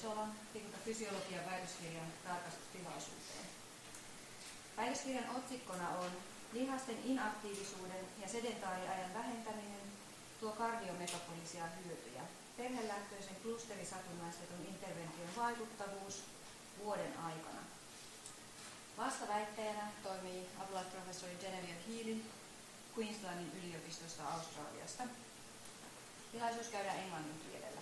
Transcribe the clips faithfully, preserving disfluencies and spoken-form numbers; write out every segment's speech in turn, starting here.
Pesolan fysiologian väitöskirjan tarkastustilaisuuteen. Väitöskirjan otsikkona on lihasten inaktiivisuuden ja sedentaariajan vähentäminen tuo kardiometabolisia hyötyjä. Perhelähtöisen klusterisatunnaistetun intervention vaikuttavuus vuoden aikana. Vastaväittäjänä toimii apulaisprofessori Genevieve Healy Queenslandin yliopistosta Australiasta. Tilaisuus käydään englannin kielellä.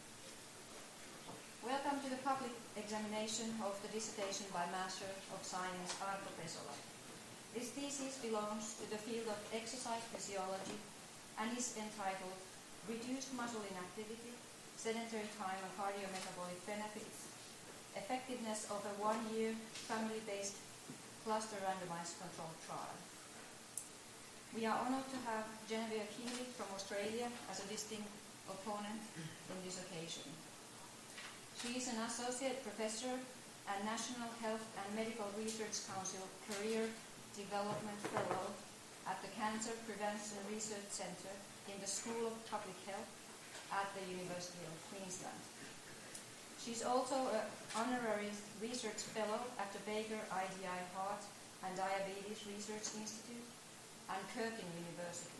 Welcome to the public examination of the dissertation by Master of Science Arto Pesola. This thesis belongs to the field of exercise physiology and is entitled Reduced Muscle Inactivity, Sedentary Time and Cardiometabolic Benefits, Effectiveness of a One-Year Family-Based Cluster Randomized Controlled Trial. We are honored to have Genevieve Healy from Australia as a distinct opponent in this occasion. She is an Associate Professor and National Health and Medical Research Council Career Development Fellow at the Cancer Prevention Research Centre in the School of Public Health at the University of Queensland. She is also an Honorary Research Fellow at the Baker I D I Heart and Diabetes Research Institute and Curtin University.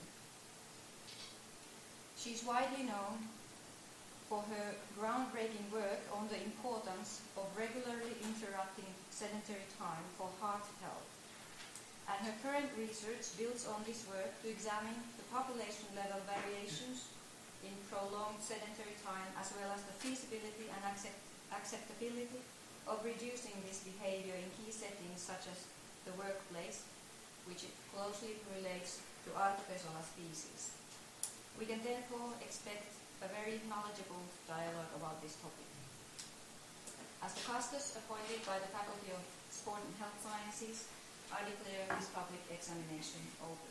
She is widely known for her groundbreaking work on the importance of regularly interrupting sedentary time for heart health. And her current research builds on this work to examine the population level variations in prolonged sedentary time as well as the feasibility and accept- acceptability of reducing this behavior in key settings such as the workplace, which closely relates to Arto Pesola's thesis. We can therefore expect a very knowledgeable dialogue about this topic. As the custos appointed by the Faculty of Sport and Health Sciences, I declare this public examination open.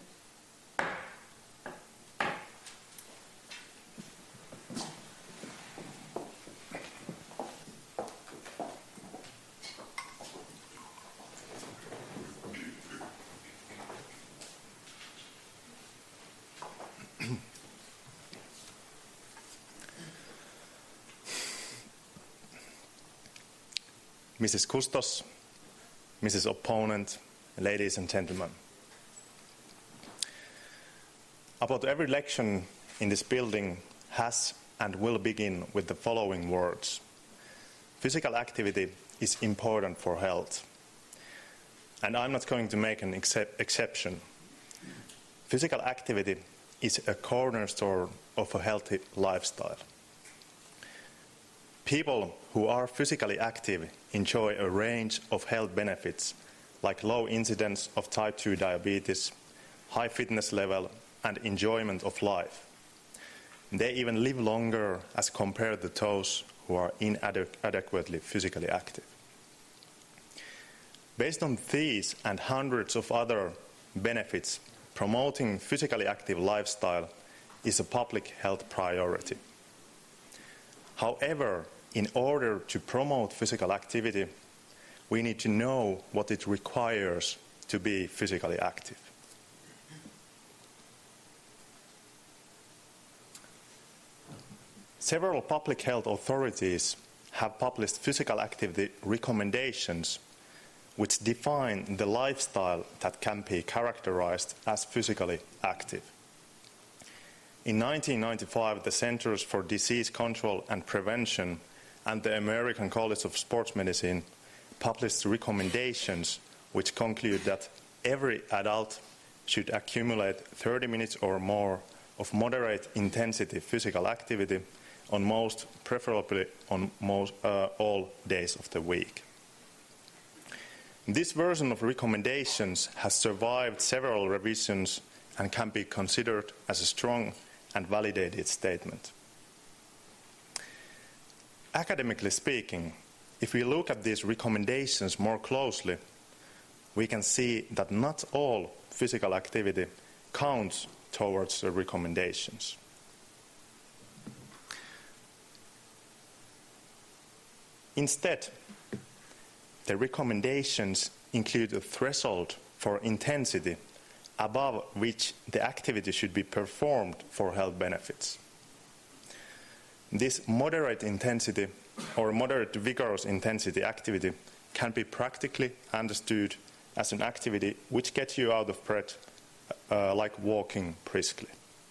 Missus Kustos, Missus Opponent, ladies and gentlemen. About every lecture in this building has and will begin with the following words. Physical activity is important for health. And I'm not going to make an excep- exception. Physical activity is a cornerstone of a healthy lifestyle. People who are physically active enjoy a range of health benefits like low incidence of type two diabetes, high fitness level and enjoyment of life. They even live longer as compared to those who are inadequately physically active. Based on these and hundreds of other benefits, promoting physically active lifestyle is a public health priority. However, in order to promote physical activity, we need to know what it requires to be physically active. Several public health authorities have published physical activity recommendations which define the lifestyle that can be characterized as physically active. In nineteen ninety-five, the Centers for Disease Control and Prevention and the American College of Sports Medicine published recommendations which conclude that every adult should accumulate thirty minutes or more of moderate intensity physical activity on most, preferably on most, uh, all days of the week. This version of recommendations has survived several revisions and can be considered as a strong and validated statement. Academically speaking, if we look at these recommendations more closely, we can see that not all physical activity counts towards the recommendations. Instead, the recommendations include a threshold for intensity above which the activity should be performed for health benefits. This moderate intensity or moderate to vigorous intensity activity can be practically understood as an activity which gets you out of breath, uh, like walking briskly.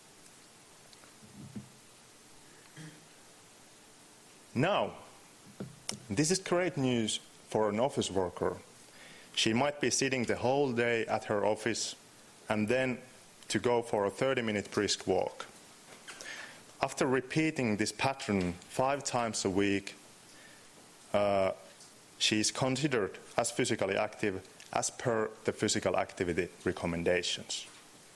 Now, this is great news for an office worker. She might be sitting the whole day at her office and then to go for a thirty minute brisk walk. After repeating this pattern five times a week, uh, she is considered as physically active as per the physical activity recommendations.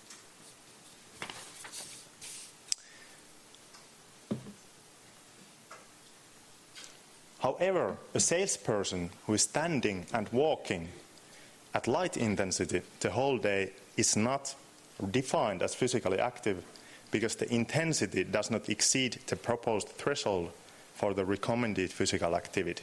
However, a salesperson who is standing and walking at light intensity the whole day is not defined as physically active because the intensity does not exceed the proposed threshold for the recommended physical activity.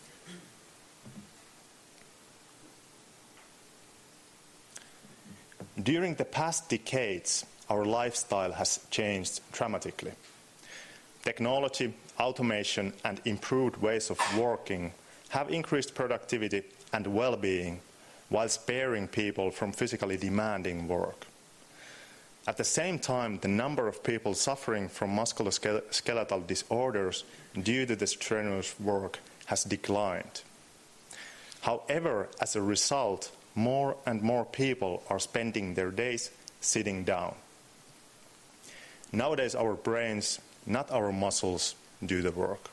During the past decades, our lifestyle has changed dramatically. Technology, automation, and improved ways of working have increased productivity and well-being while sparing people from physically demanding work. At the same time, the number of people suffering from musculoskeletal disorders due to the strenuous work has declined. However, as a result, more and more people are spending their days sitting down. Nowadays, our brains, not our muscles, do the work.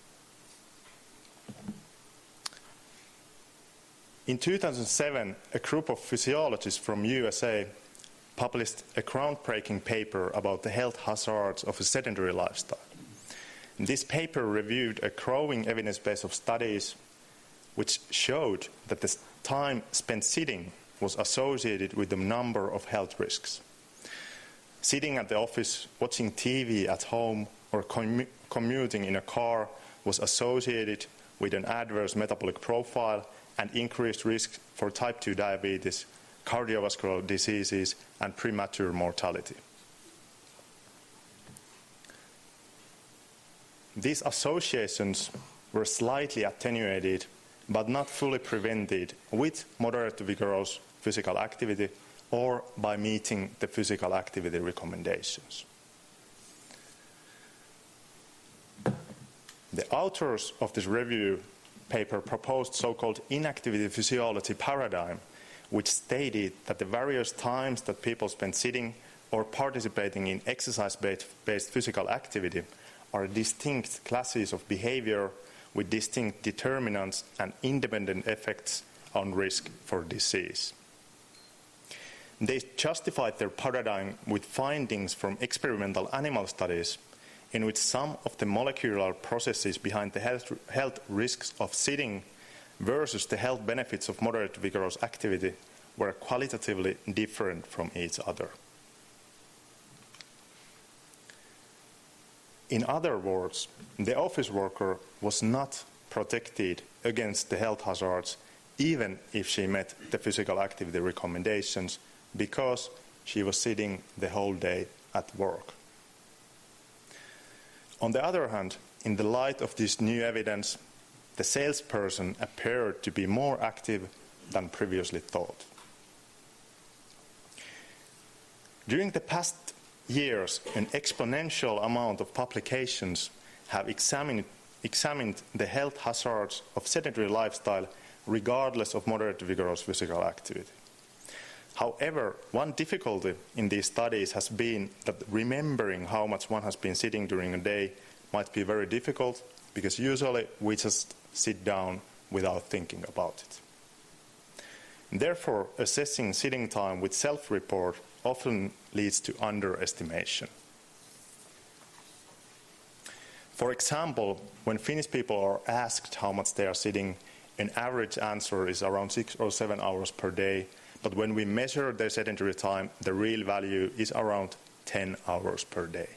In two thousand seven, a group of physiologists from U S A published a groundbreaking paper about the health hazards of a sedentary lifestyle. This paper reviewed a growing evidence base of studies which showed that the time spent sitting was associated with a number of health risks. Sitting at the office, watching T V at home, or commu- commuting in a car was associated with an adverse metabolic profile and increased risk for type two diabetes, cardiovascular diseases, and premature mortality. These associations were slightly attenuated, but not fully prevented, with moderate to vigorous physical activity or by meeting the physical activity recommendations. The authors of this review paper proposed so-called inactivity physiology paradigm, which stated that the various times that people spend sitting or participating in exercise-based physical activity are distinct classes of behavior with distinct determinants and independent effects on risk for disease. They justified their paradigm with findings from experimental animal studies in which some of the molecular processes behind the health, health risks of sitting versus the health benefits of moderate to vigorous activity were qualitatively different from each other. In other words, the office worker was not protected against the health hazards even if she met the physical activity recommendations because she was sitting the whole day at work. On the other hand, in the light of this new evidence, the salesperson appeared to be more active than previously thought. During the past years, an exponential amount of publications have examined, examined the health hazards of sedentary lifestyle regardless of moderate to vigorous physical activity. However, one difficulty in these studies has been that remembering how much one has been sitting during a day might be very difficult because usually we just sit down without thinking about it. Therefore, assessing sitting time with self-report often leads to underestimation. For example, when Finnish people are asked how much they are sitting, an average answer is around six or seven hours per day. But when we measure their sedentary time, the real value is around ten hours per day.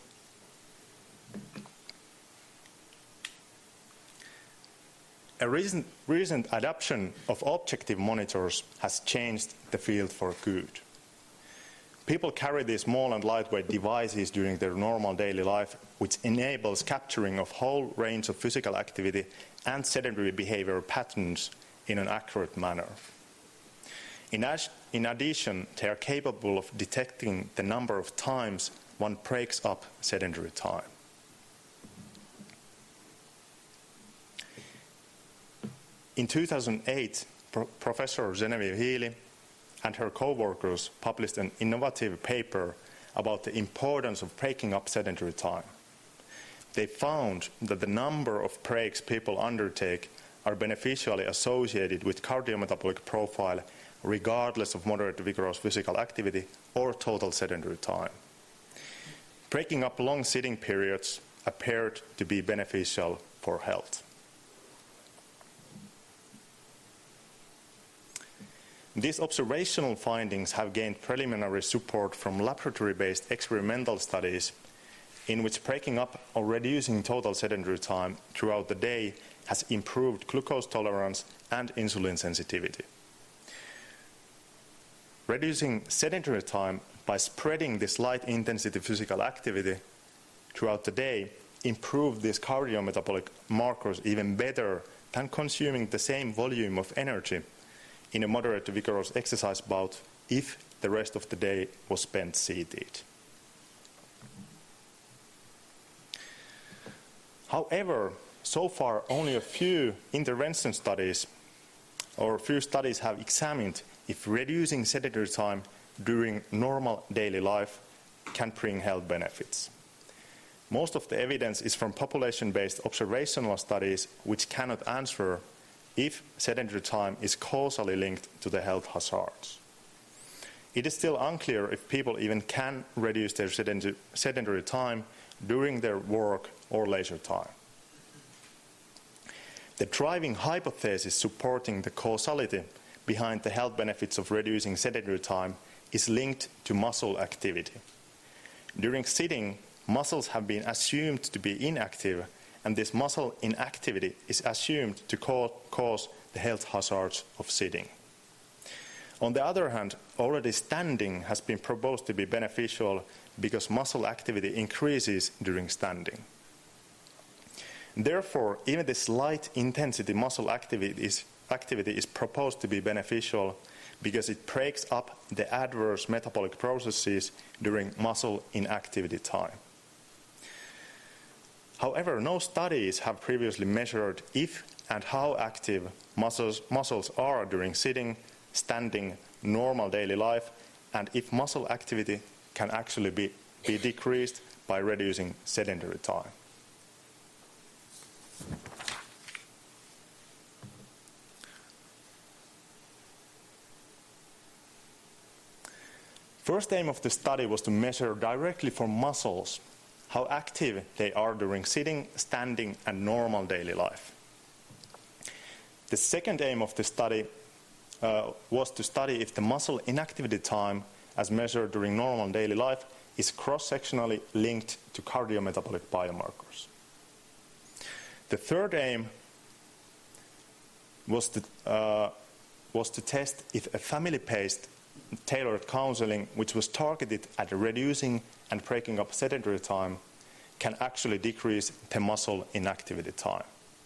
A recent, recent adoption of objective monitors has changed the field for good. People carry these small and lightweight devices during their normal daily life, which enables capturing of whole range of physical activity and sedentary behavior patterns in an accurate manner. In, ad- in addition, they are capable of detecting the number of times one breaks up sedentary time. In two thousand eight, Pro- Professor Genevieve Healy and her co-workers published an innovative paper about the importance of breaking up sedentary time. They found that the number of breaks people undertake are beneficially associated with cardiometabolic profile regardless of moderate to vigorous physical activity or total sedentary time. Breaking up long sitting periods appeared to be beneficial for health. These observational findings have gained preliminary support from laboratory-based experimental studies in which breaking up or reducing total sedentary time throughout the day has improved glucose tolerance and insulin sensitivity. Reducing sedentary time by spreading this light-intensity physical activity throughout the day improved these cardiometabolic markers even better than consuming the same volume of energy in a moderate to vigorous exercise bout if the rest of the day was spent seated. However, so far only a few intervention studies or a few studies have examined if reducing sedentary time during normal daily life can bring health benefits. Most of the evidence is from population-based observational studies which cannot answer if sedentary time is causally linked to the health hazards. It is still unclear if people even can reduce their sedentary time during their work or leisure time. The driving hypothesis supporting the causality behind the health benefits of reducing sedentary time is linked to muscle activity. During sitting, muscles have been assumed to be inactive, and this muscle inactivity is assumed to cause the health hazards of sitting. On the other hand, already standing has been proposed to be beneficial because muscle activity increases during standing. Therefore, even this light intensity muscle activity is, activity is proposed to be beneficial because it breaks up the adverse metabolic processes during muscle inactivity time. However, no studies have previously measured if and how active muscles, muscles are during sitting, standing, normal daily life, and if muscle activity can actually be, be decreased by reducing sedentary time. First aim of the study was to measure directly for muscles how active they are during sitting, standing, and normal daily life. The second aim of the study uh, was to study if the muscle inactivity time, as measured during normal daily life, is cross-sectionally linked to cardiometabolic biomarkers. The third aim was to, uh, was to test if a family-based tailored counseling, which was targeted at reducing and breaking up sedentary time, can actually decrease the muscle inactivity time.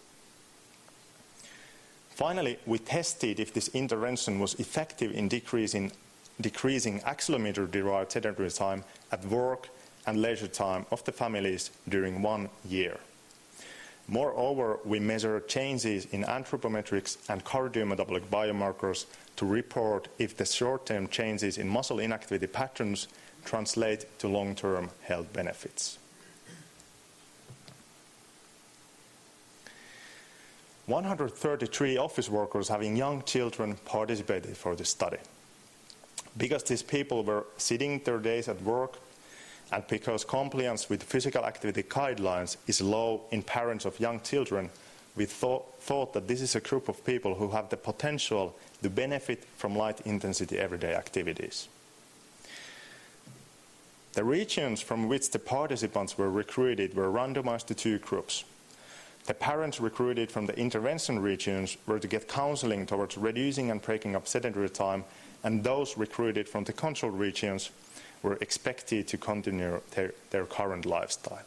Finally, we tested if this intervention was effective in decreasing, decreasing accelerometer-derived sedentary time at work and leisure time of the families during one year. Moreover, we measured changes in anthropometrics and cardiometabolic biomarkers to report if the short-term changes in muscle inactivity patterns translate to long-term health benefits. one hundred thirty-three office workers having young children participated for this study. Because these people were sitting their days at work, and because compliance with physical activity guidelines is low in parents of young children, we thought, thought that this is a group of people who have the potential to benefit from light-intensity everyday activities. The regions from which the participants were recruited were randomized to two groups. The parents recruited from the intervention regions were to get counseling towards reducing and breaking up sedentary time, and those recruited from the control regions were expected to continue their, their current lifestyle.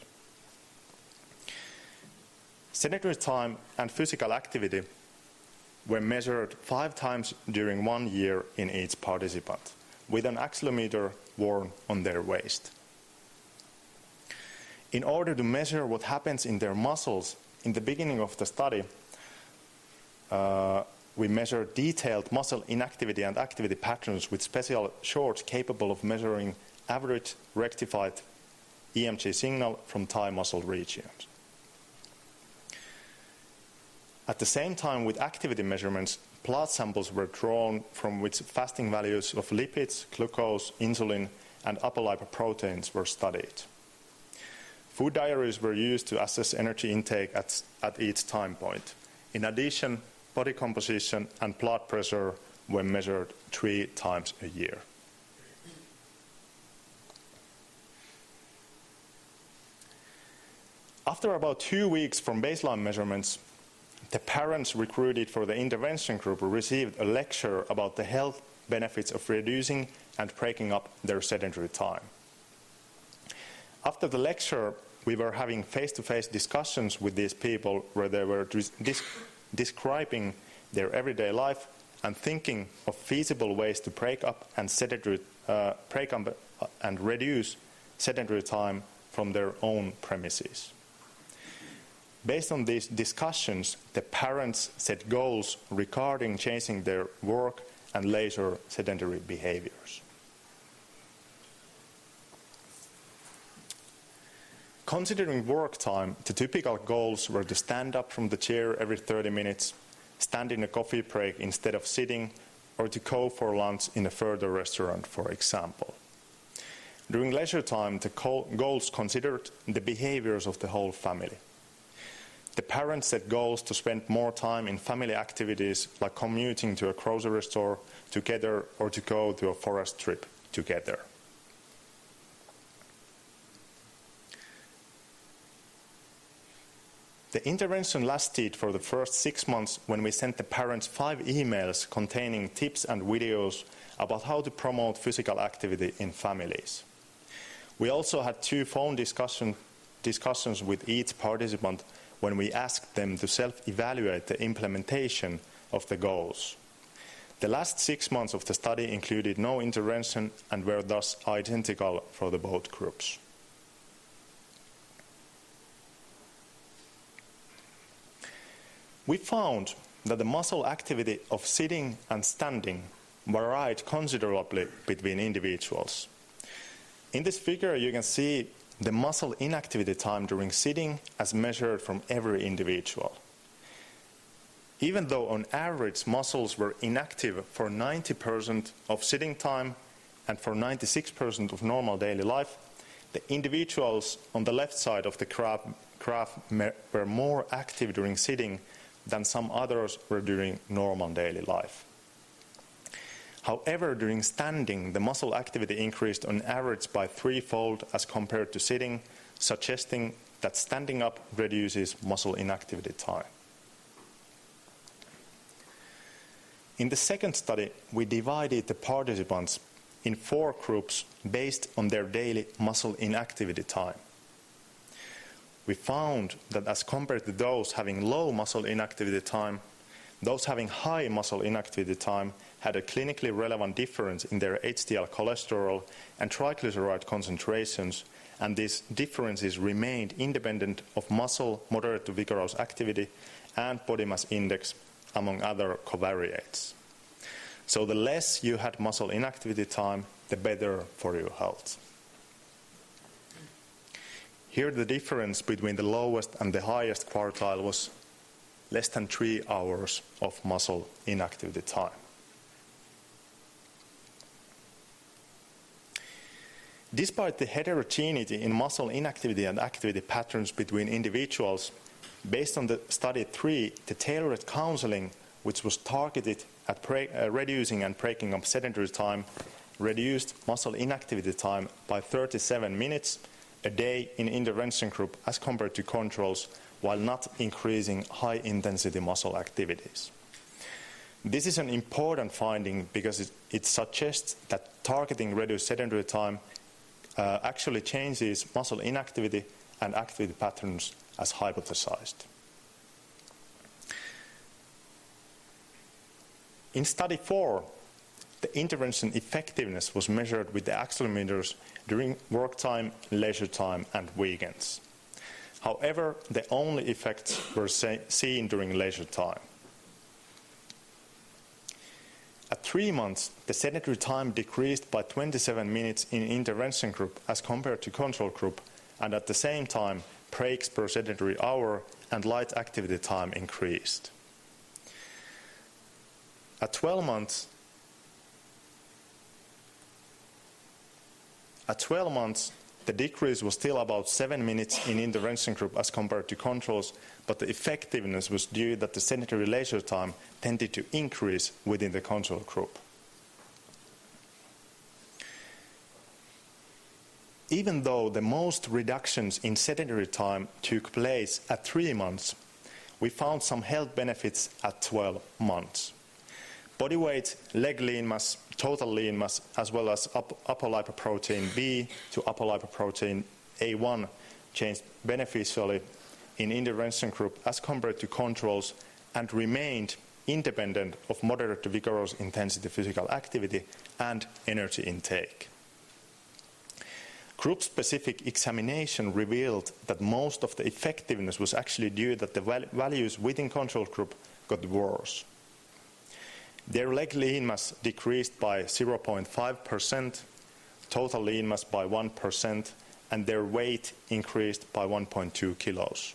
Sedentary time and physical activity were measured five times during one year in each participant, with an accelerometer worn on their waist. In order to measure what happens in their muscles, in the beginning of the study, uh, we measured detailed muscle inactivity and activity patterns with special shorts capable of measuring average rectified E M G signal from thigh muscle regions. At the same time, with activity measurements, blood samples were drawn from which fasting values of lipids, glucose, insulin, and apolipoproteins were studied. Food diaries were used to assess energy intake at, at each time point. In addition, body composition and blood pressure were measured three times a year. After about two weeks from baseline measurements, the parents recruited for the intervention group received a lecture about the health benefits of reducing and breaking up their sedentary time. After the lecture, we were having face-to-face discussions with these people where they were dis- describing their everyday life and thinking of feasible ways to break up and sedentary, uh, break up and reduce sedentary time from their own premises. Based on these discussions, the parents set goals regarding changing their work and leisure sedentary behaviors. Considering work time, the typical goals were to stand up from the chair every thirty minutes, stand in a coffee break instead of sitting, or to go for lunch in a further restaurant, for example. During leisure time, the goals considered the behaviors of the whole family. The parents set goals to spend more time in family activities like commuting to a grocery store together or to go to a forest trip together. The intervention lasted for the first six months when we sent the parents five emails containing tips and videos about how to promote physical activity in families. We also had two phone discussion, discussions with each participant when we asked them to self-evaluate the implementation of the goals. The last six months of the study included no intervention and were thus identical for the both groups. We found that the muscle activity of sitting and standing varied considerably between individuals. In this figure, you can see the muscle inactivity time during sitting as measured from every individual. Even though on average muscles were inactive for ninety percent of sitting time and for ninety-six percent of normal daily life, the individuals on the left side of the graph, graph were more active during sitting than some others were during normal daily life. However, during standing, the muscle activity increased on average by threefold as compared to sitting, suggesting that standing up reduces muscle inactivity time. In the second study, we divided the participants in four groups based on their daily muscle inactivity time. We found that as compared to those having low muscle inactivity time, those having high muscle inactivity time had a clinically relevant difference in their H D L cholesterol and triglyceride concentrations, and these differences remained independent of muscle moderate to vigorous activity and body mass index, among other covariates. So the less you had muscle inactivity time, the better for your health. Here the difference between the lowest and the highest quartile was less than three hours of muscle inactivity time. Despite the heterogeneity in muscle inactivity and activity patterns between individuals, based on the study three, the tailored counseling, which was targeted at pre- uh, reducing and breaking up sedentary time, reduced muscle inactivity time by thirty-seven minutes a day in intervention group as compared to controls, while not increasing high-intensity muscle activities. This is an important finding because it, it suggests that targeting reduced sedentary time uh, actually changes muscle inactivity and activity patterns as hypothesized. In study four, the intervention effectiveness was measured with the accelerometers during work time, leisure time, and weekends. However, the only effects were seen during leisure time. At three months, the sedentary time decreased by twenty-seven minutes in intervention group as compared to control group, and at the same time, breaks per sedentary hour and light activity time increased. At twelve months, at twelve months, the decrease was still about seven minutes in intervention group as compared to controls, but the effectiveness was due that the sedentary leisure time tended to increase within the control group. Even though the most reductions in sedentary time took place at three months, we found some health benefits at twelve months. Body weight, leg lean mass, total lean mass, as well as apolipoprotein B to apolipoprotein A one changed beneficially in intervention group as compared to controls and remained independent of moderate to vigorous intensity physical activity and energy intake. Group-specific examination revealed that most of the effectiveness was actually due that the val values within control group got worse. Their leg lean mass decreased by zero point five percent, total lean mass by one percent, and their weight increased by one point two kilos.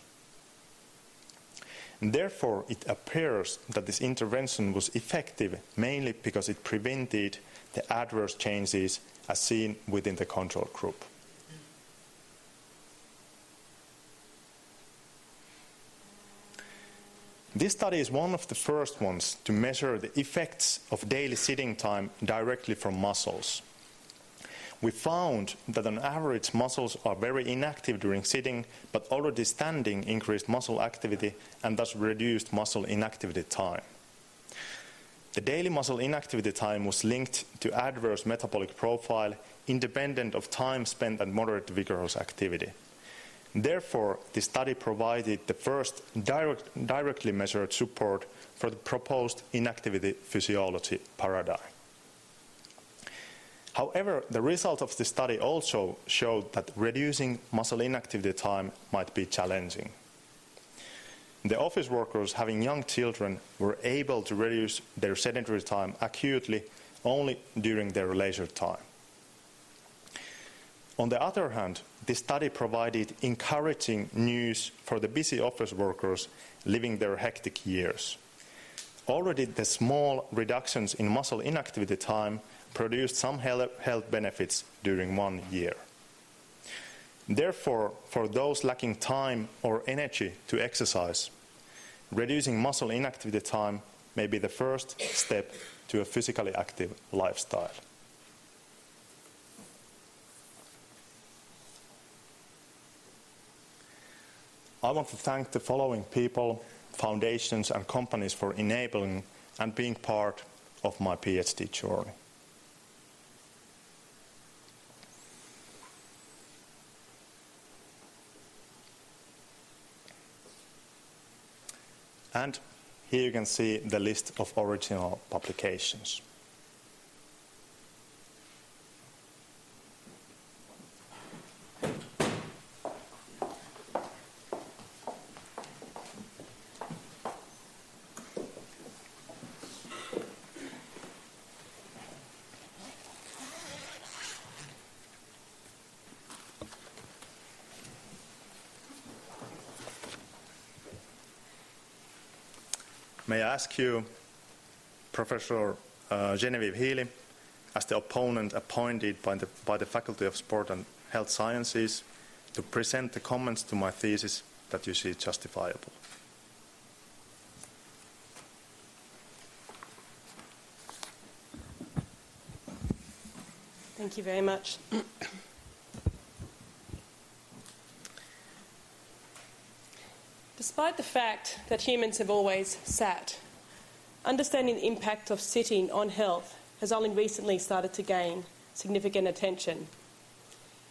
And therefore, it appears that this intervention was effective mainly because it prevented the adverse changes as seen within the control group. This study is one of the first ones to measure the effects of daily sitting time directly from muscles. We found that on average muscles are very inactive during sitting, but already standing increased muscle activity and thus reduced muscle inactivity time. The daily muscle inactivity time was linked to adverse metabolic profile independent of time spent at moderate to vigorous activity. Therefore, the study provided the first direct, directly measured support for the proposed inactivity physiology paradigm. However, the result of the study also showed that reducing muscle inactivity time might be challenging. The office workers having young children were able to reduce their sedentary time acutely only during their leisure time. On the other hand, this study provided encouraging news for the busy office workers living their hectic years. Already the small reductions in muscle inactivity time produced some health benefits during one year. Therefore, for those lacking time or energy to exercise, reducing muscle inactivity time may be the first step to a physically active lifestyle. I want to thank the following people, foundations and companies for enabling and being part of my PhD journey. And here you can see the list of original publications. May I ask you, Professor uh, Genevieve Healy, as the opponent appointed by the, by the Faculty of Sport and Health Sciences, to present the comments to my thesis that you see justifiable. Thank you very much. Despite the fact that humans have always sat, understanding the impact of sitting on health has only recently started to gain significant attention.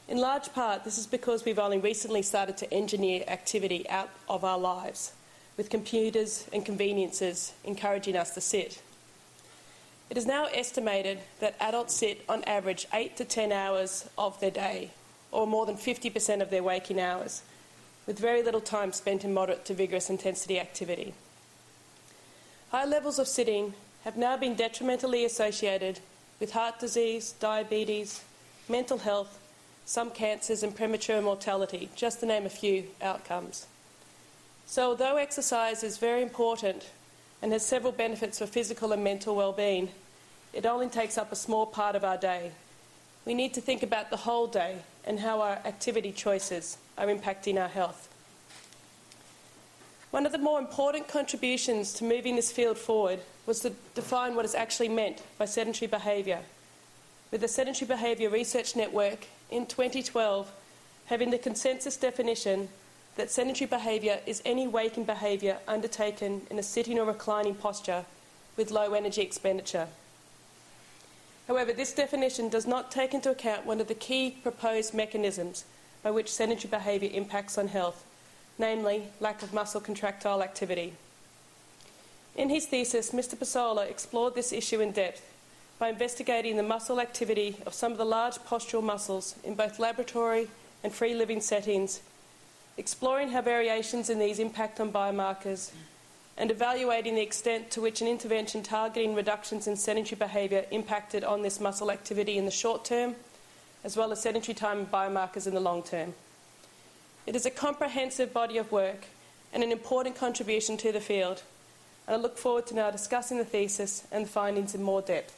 In large part, this is because we've only recently started to engineer activity out of our lives, with computers and conveniences encouraging us to sit. It is now estimated that adults sit on average eight to ten hours of their day, or more than fifty percent of their waking hours, with very little time spent in moderate to vigorous intensity activity. High levels of sitting have now been detrimentally associated with heart disease, diabetes, mental health, some cancers and premature mortality, just to name a few outcomes. So although exercise is very important and has several benefits for physical and mental well-being, it only takes up a small part of our day. We need to think about the whole day and how our activity choices are impacting our health. One of the more important contributions to moving this field forward was to define what is actually meant by sedentary behaviour, with the Sedentary Behaviour Research Network in twenty twelve having the consensus definition that sedentary behaviour is any waking behaviour undertaken in a sitting or reclining posture with low energy expenditure. However, this definition does not take into account one of the key proposed mechanisms by which sedentary behaviour impacts on health, namely lack of muscle contractile activity. In his thesis, Mister Pasola explored this issue in depth by investigating the muscle activity of some of the large postural muscles in both laboratory and free living settings, exploring how variations in these impact on biomarkers, and evaluating the extent to which an intervention targeting reductions in sedentary behaviour impacted on this muscle activity in the short term, as well as sedentary time and biomarkers in the long term. It is a comprehensive body of work and an important contribution to the field, and I look forward to now discussing the thesis and the findings in more depth.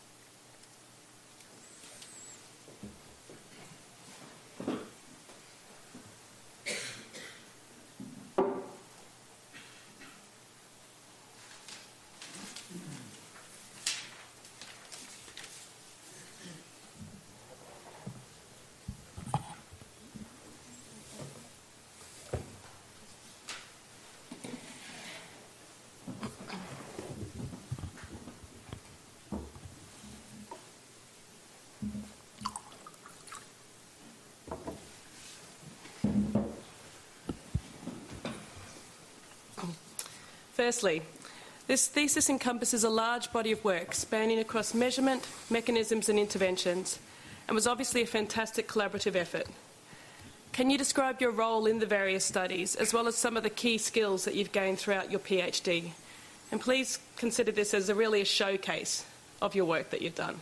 Firstly, this thesis encompasses a large body of work spanning across measurement, mechanisms and interventions, and was obviously a fantastic collaborative effort. Can you describe your role in the various studies, as well as some of the key skills that you've gained throughout your PhD? And please consider this as a really a showcase of your work that you've done.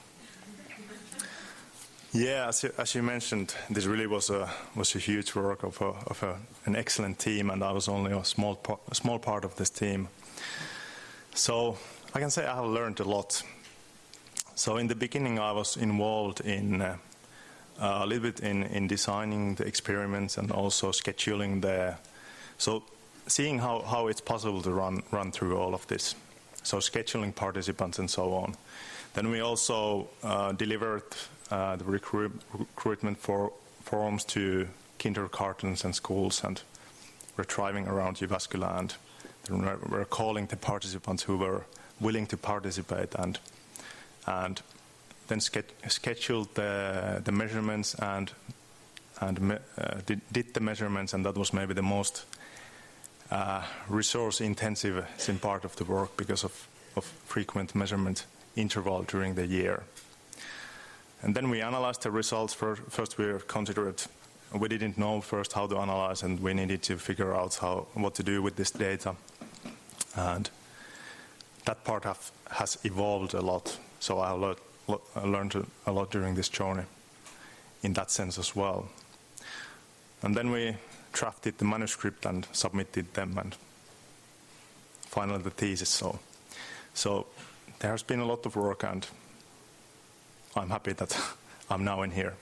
Yeah, as you, as you mentioned, this really was a was a huge work of, a, of a, an excellent team, and I was only a small part, a small part of this team. So I can say I have learned a lot. So in the beginning, I was involved in uh, a little bit in, in designing the experiments and also scheduling the. So seeing how, how it's possible to run run through all of this. So scheduling participants and so on. Then we also uh, delivered uh, the recruit, recruitment for forms to kindergartens and schools, and we're driving around Jyväskylä, and then we're calling the participants who were willing to participate, and and then ske- scheduled the the measurements and and me- uh, did, did the measurements, and that was maybe the most uh, resource intensive part of the work because of, of frequent measurement interval during the year. And then we analyzed the results. For, first we considered, we didn't know first how to analyze, and we needed to figure out how what to do with this data. And that part have, has evolved a lot. So I learned, learned a lot during this journey in that sense as well. And then we drafted the manuscript and submitted them, and finally the thesis. So, so there has been a lot of work, and I'm happy that I'm now in here.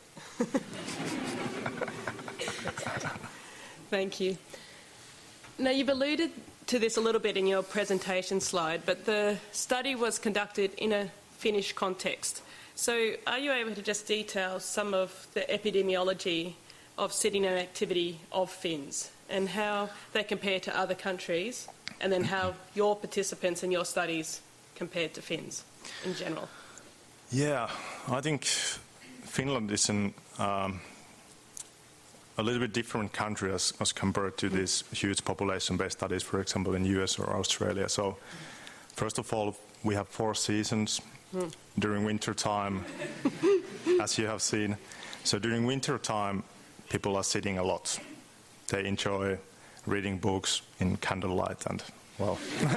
Thank you. Now, you've alluded to this a little bit in your presentation slide, but the study was conducted in a Finnish context. So are you able to just detail some of the epidemiology of sitting and activity of Finns and how they compare to other countries, and then how your participants in your studies compared to Finns in general? Yeah, I think Finland is an, um, a little bit different country as, as compared to these huge population-based studies, for example, in U S or Australia. So, first of all, we have four seasons mm. during winter time, as you have seen. So during winter time, people are sitting a lot. They enjoy reading books in candlelight and, well,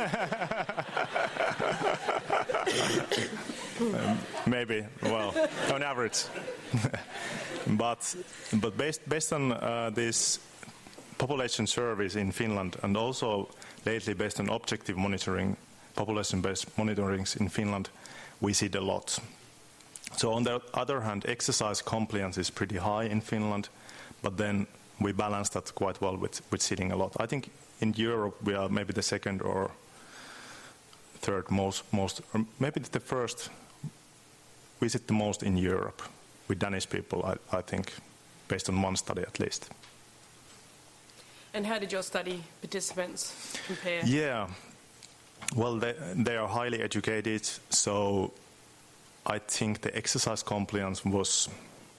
um, maybe, well, on average. but but based, based on uh, this population surveys in Finland, and also lately based on objective monitoring, population-based monitorings in Finland, we see it a lot. So on the other hand, exercise compliance is pretty high in Finland, but then we balance that quite well with, with sitting a lot. I think in Europe we are maybe the second or third most, most or maybe the first, we sit the most in Europe with Danish people, I, I think, based on one study at least. And how did your study participants compare? Yeah, well, they, they are highly educated, so I think the exercise compliance was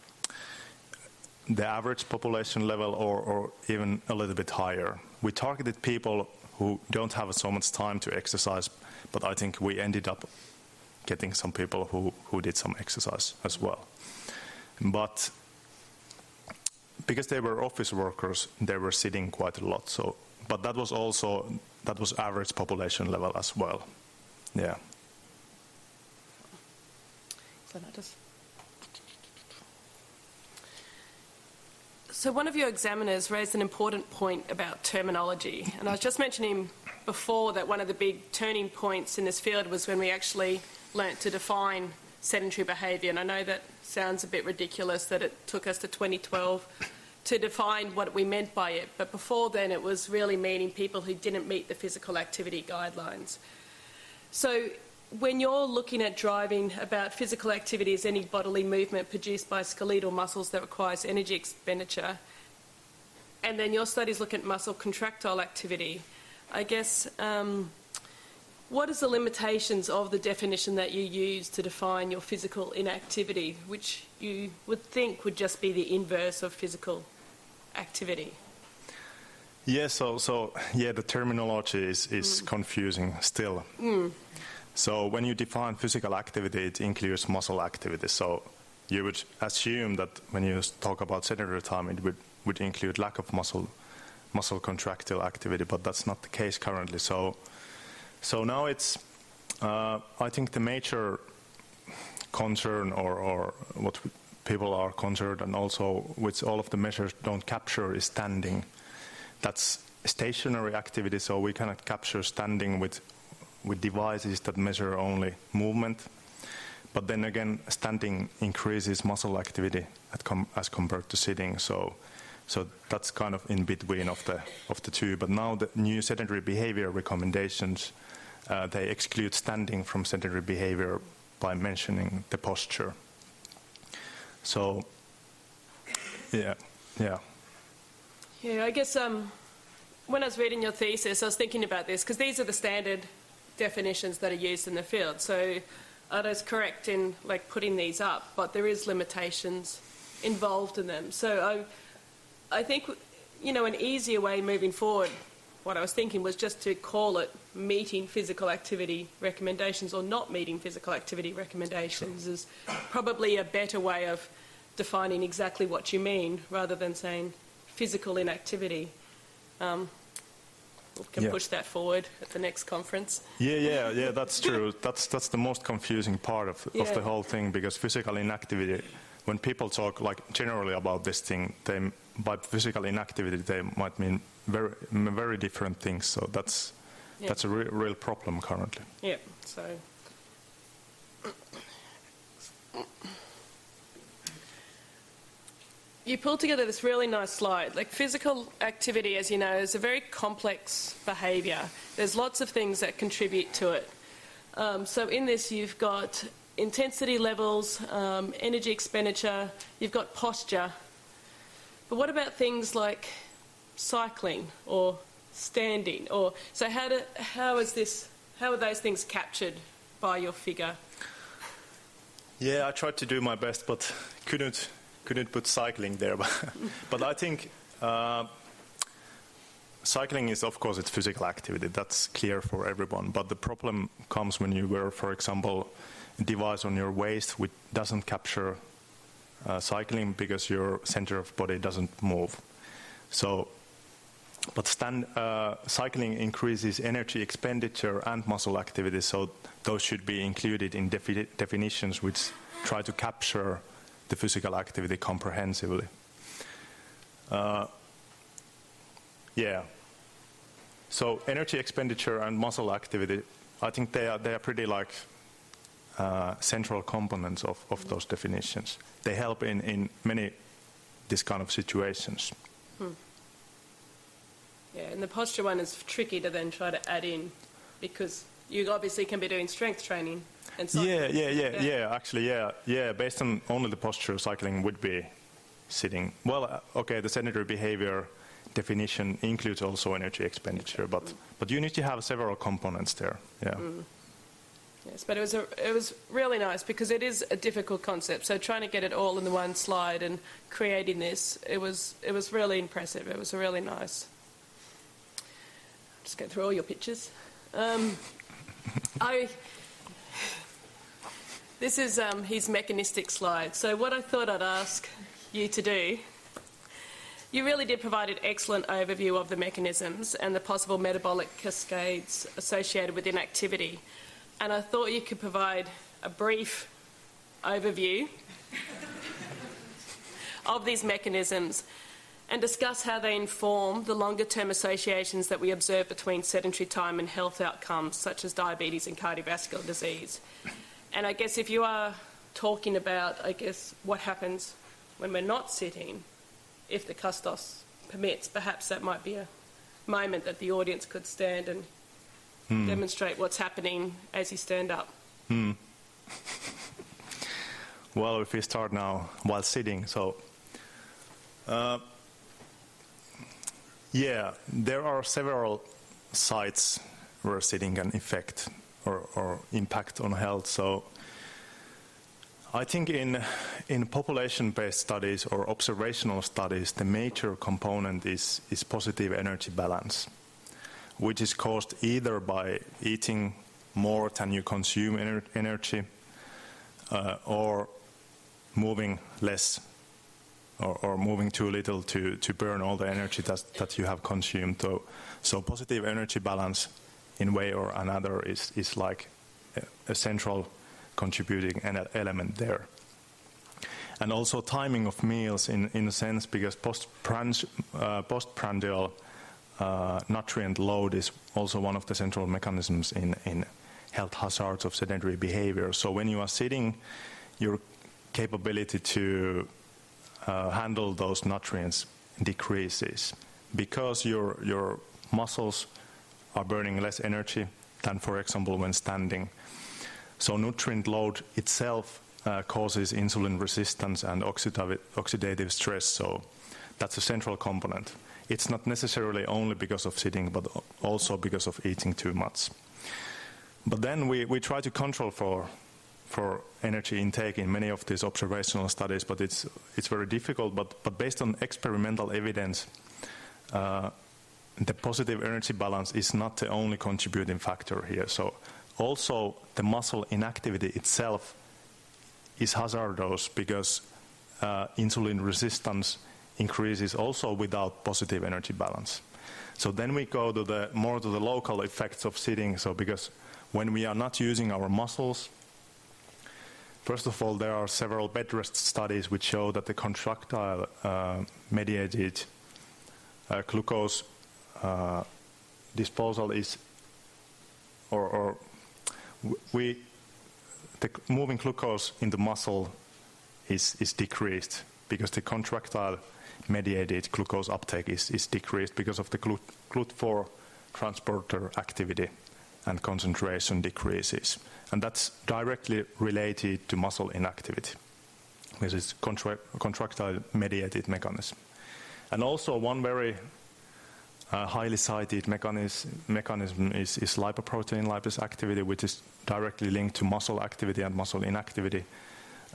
the average population level or, or even a little bit higher. We targeted people who don't have so much time to exercise, but I think we ended up getting some people who, who did some exercise as well. But because they were office workers, they were sitting quite a lot. So, but that was also, that was average population level as well. Yeah. So that does. So one of your examiners raised an important point about terminology, and I was just mentioning before that one of the big turning points in this field was when we actually learnt to define sedentary behaviour, and I know that sounds a bit ridiculous that it took us to twenty twelve to define what we meant by it, but before then it was really meaning people who didn't meet the physical activity guidelines. So when you're looking at driving about physical activity as any bodily movement produced by skeletal muscles that requires energy expenditure, and then your studies look at muscle contractile activity, I guess, um, what is the limitations of the definition that you use to define your physical inactivity, which you would think would just be the inverse of physical activity? Yeah, so, so yeah, the terminology is, is mm. confusing still. Mm. So when you define physical activity, it includes muscle activity. So you would assume that when you talk about sedentary time, it would, would include lack of muscle muscle contractile activity, but that's not the case currently. So so now it's, uh, I think the major concern or, or what people are concerned, and also which all of the measures don't capture, is standing. That's stationary activity, so we cannot capture standing with with devices that measure only movement. But then again, standing increases muscle activity at com as compared to sitting. So, so that's kind of in between of the of the two. But now the new sedentary behavior recommendations, uh, they exclude standing from sedentary behavior by mentioning the posture. So, yeah, yeah. Yeah, I guess um, when I was reading your thesis, I was thinking about this, because these are the standard definitions that are used in the field. So are those correct in like putting these up? But there is limitations involved in them. So I, I think, you know, an easier way moving forward, what I was thinking was just to call it meeting physical activity recommendations or not meeting physical activity recommendations. Sure. Is probably a better way of defining exactly what you mean rather than saying physical inactivity. Um, we can yeah. push that forward at the next conference. Yeah, yeah, yeah, that's true. That's that's the most confusing part of, yeah. of the whole thing, because physical inactivity, when people talk like generally about this thing, they, by physical inactivity they might mean very very different things. So that's yeah. that's a re real problem currently. Yeah. So. You pulled together this really nice slide. Like, physical activity, as you know, is a very complex behaviour. There's lots of things that contribute to it. Um, so in this you've got intensity levels, um, energy expenditure, you've got posture. But what about things like cycling or standing? Or so how do, how is this, how are those things captured by your figure? Yeah, I tried to do my best, but couldn't couldn't put cycling there, but, but I think uh, cycling is, of course, it's physical activity. That's clear for everyone. But the problem comes when you wear, for example, a device on your waist which doesn't capture uh, cycling because your center of body doesn't move. So, but stand, uh, cycling increases energy expenditure and muscle activity, so those should be included in defi definitions which try to capture the physical activity comprehensively. Uh, yeah. So energy expenditure and muscle activity, I think they are they are pretty like uh, central components of, of those definitions. They help in, in many this kind of situations. Hmm. Yeah, and the posture one is tricky to then try to add in, because you obviously can be doing strength training. And yeah, yeah, yeah, yeah, yeah, actually, yeah, yeah, based on only the posture, cycling would be sitting. Well, uh, okay, the sedentary behavior definition includes also energy expenditure, but, mm. but you need to have several components there, yeah. Mm. Yes, but it was, a, it was really nice because it is a difficult concept, so trying to get it all in the one slide and creating this, it was, it was really impressive, it was really nice. Just go through all your pictures. Um, I, this is um, his mechanistic slide. So what I thought I'd ask you to do, you really did provide an excellent overview of the mechanisms and the possible metabolic cascades associated with inactivity. And I thought you could provide a brief overview of these mechanisms and discuss how they inform the longer-term associations that we observe between sedentary time and health outcomes, such as diabetes and cardiovascular disease. And I guess if you are talking about, I guess, what happens when we're not sitting, if the custos permits, perhaps that might be a moment that the audience could stand and hmm. demonstrate what's happening as you stand up. Hmm. Well, if we start now while sitting, so... Uh, Yeah, there are several sites where sitting can affect or, or impact on health. So I think in, in population-based studies or observational studies, the major component is, is positive energy balance, which is caused either by eating more than you consume ener energy uh, or moving less Or, or moving too little to, to burn all the energy that, that you have consumed. So, so positive energy balance in way or another is, is like a, a central contributing element there. And also timing of meals in, in a sense, because postprandial uh, postprandial uh, nutrient load is also one of the central mechanisms in, in health hazards of sedentary behavior. So when you are sitting, your capability to Uh, handle those nutrients decreases because your your muscles are burning less energy than, for example, when standing. So nutrient load itself uh, causes insulin resistance and oxidative, oxidative stress, so that's a central component. It's not necessarily only because of sitting, but also because of eating too much. But then we, we try to control for for energy intake in many of these observational studies, but it's it's very difficult. But but based on experimental evidence, uh, the positive energy balance is not the only contributing factor here. So also the muscle inactivity itself is hazardous because uh, insulin resistance increases also without positive energy balance. So then we go to the more to the local effects of sitting. So because when we are not using our muscles, first of all, there are several bed rest studies which show that the contractile uh, mediated uh, glucose uh, disposal is, or, or we, the moving glucose in the muscle is, is decreased because the contractile mediated glucose uptake is, is decreased because of the G L U T four transporter activity and concentration decreases. And that's directly related to muscle inactivity, because it's contra contractile mediated mechanism. And also one very uh, highly cited mechanism, mechanism is, is lipoprotein lipase activity, which is directly linked to muscle activity and muscle inactivity.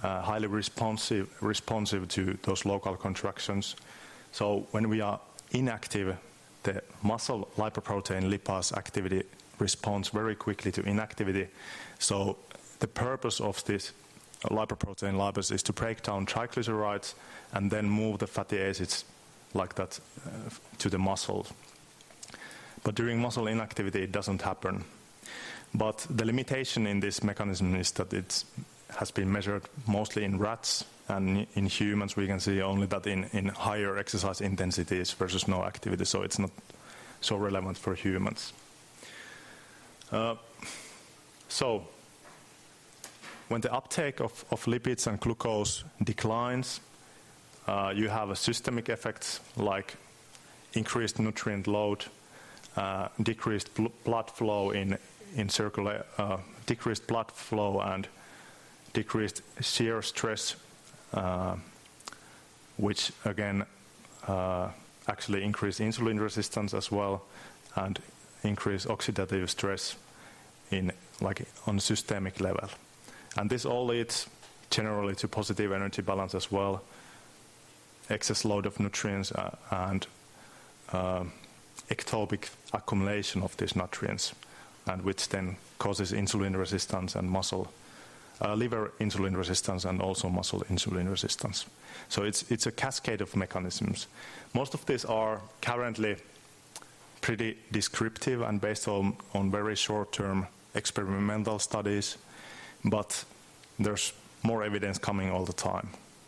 uh, highly responsive, responsive to those local contractions. So when we are inactive, the muscle lipoprotein lipase activity responds very quickly to inactivity. So the purpose of this lipoprotein lipase is to break down triglycerides and then move the fatty acids like that uh, to the muscle. But during muscle inactivity, it doesn't happen. But the limitation in this mechanism is that it has been measured mostly in rats, and in humans we can see only that in, in higher exercise intensities versus no activity, so it's not so relevant for humans. Uh, so, when the uptake of, of lipids and glucose declines, uh, you have a systemic effects like increased nutrient load, uh, decreased bl blood flow in in circular, uh, decreased blood flow and decreased shear stress, uh, which again uh, actually increase insulin resistance as well, and increase oxidative stress in like on systemic level. And this all leads generally to positive energy balance as well, excess load of nutrients uh, and uh, ectopic accumulation of these nutrients, and which then causes insulin resistance and muscle, uh, liver insulin resistance and also muscle insulin resistance. So it's, it's a cascade of mechanisms. Most of these are currently pretty descriptive and based on, on very short-term experimental studies, but there's more evidence coming all the time.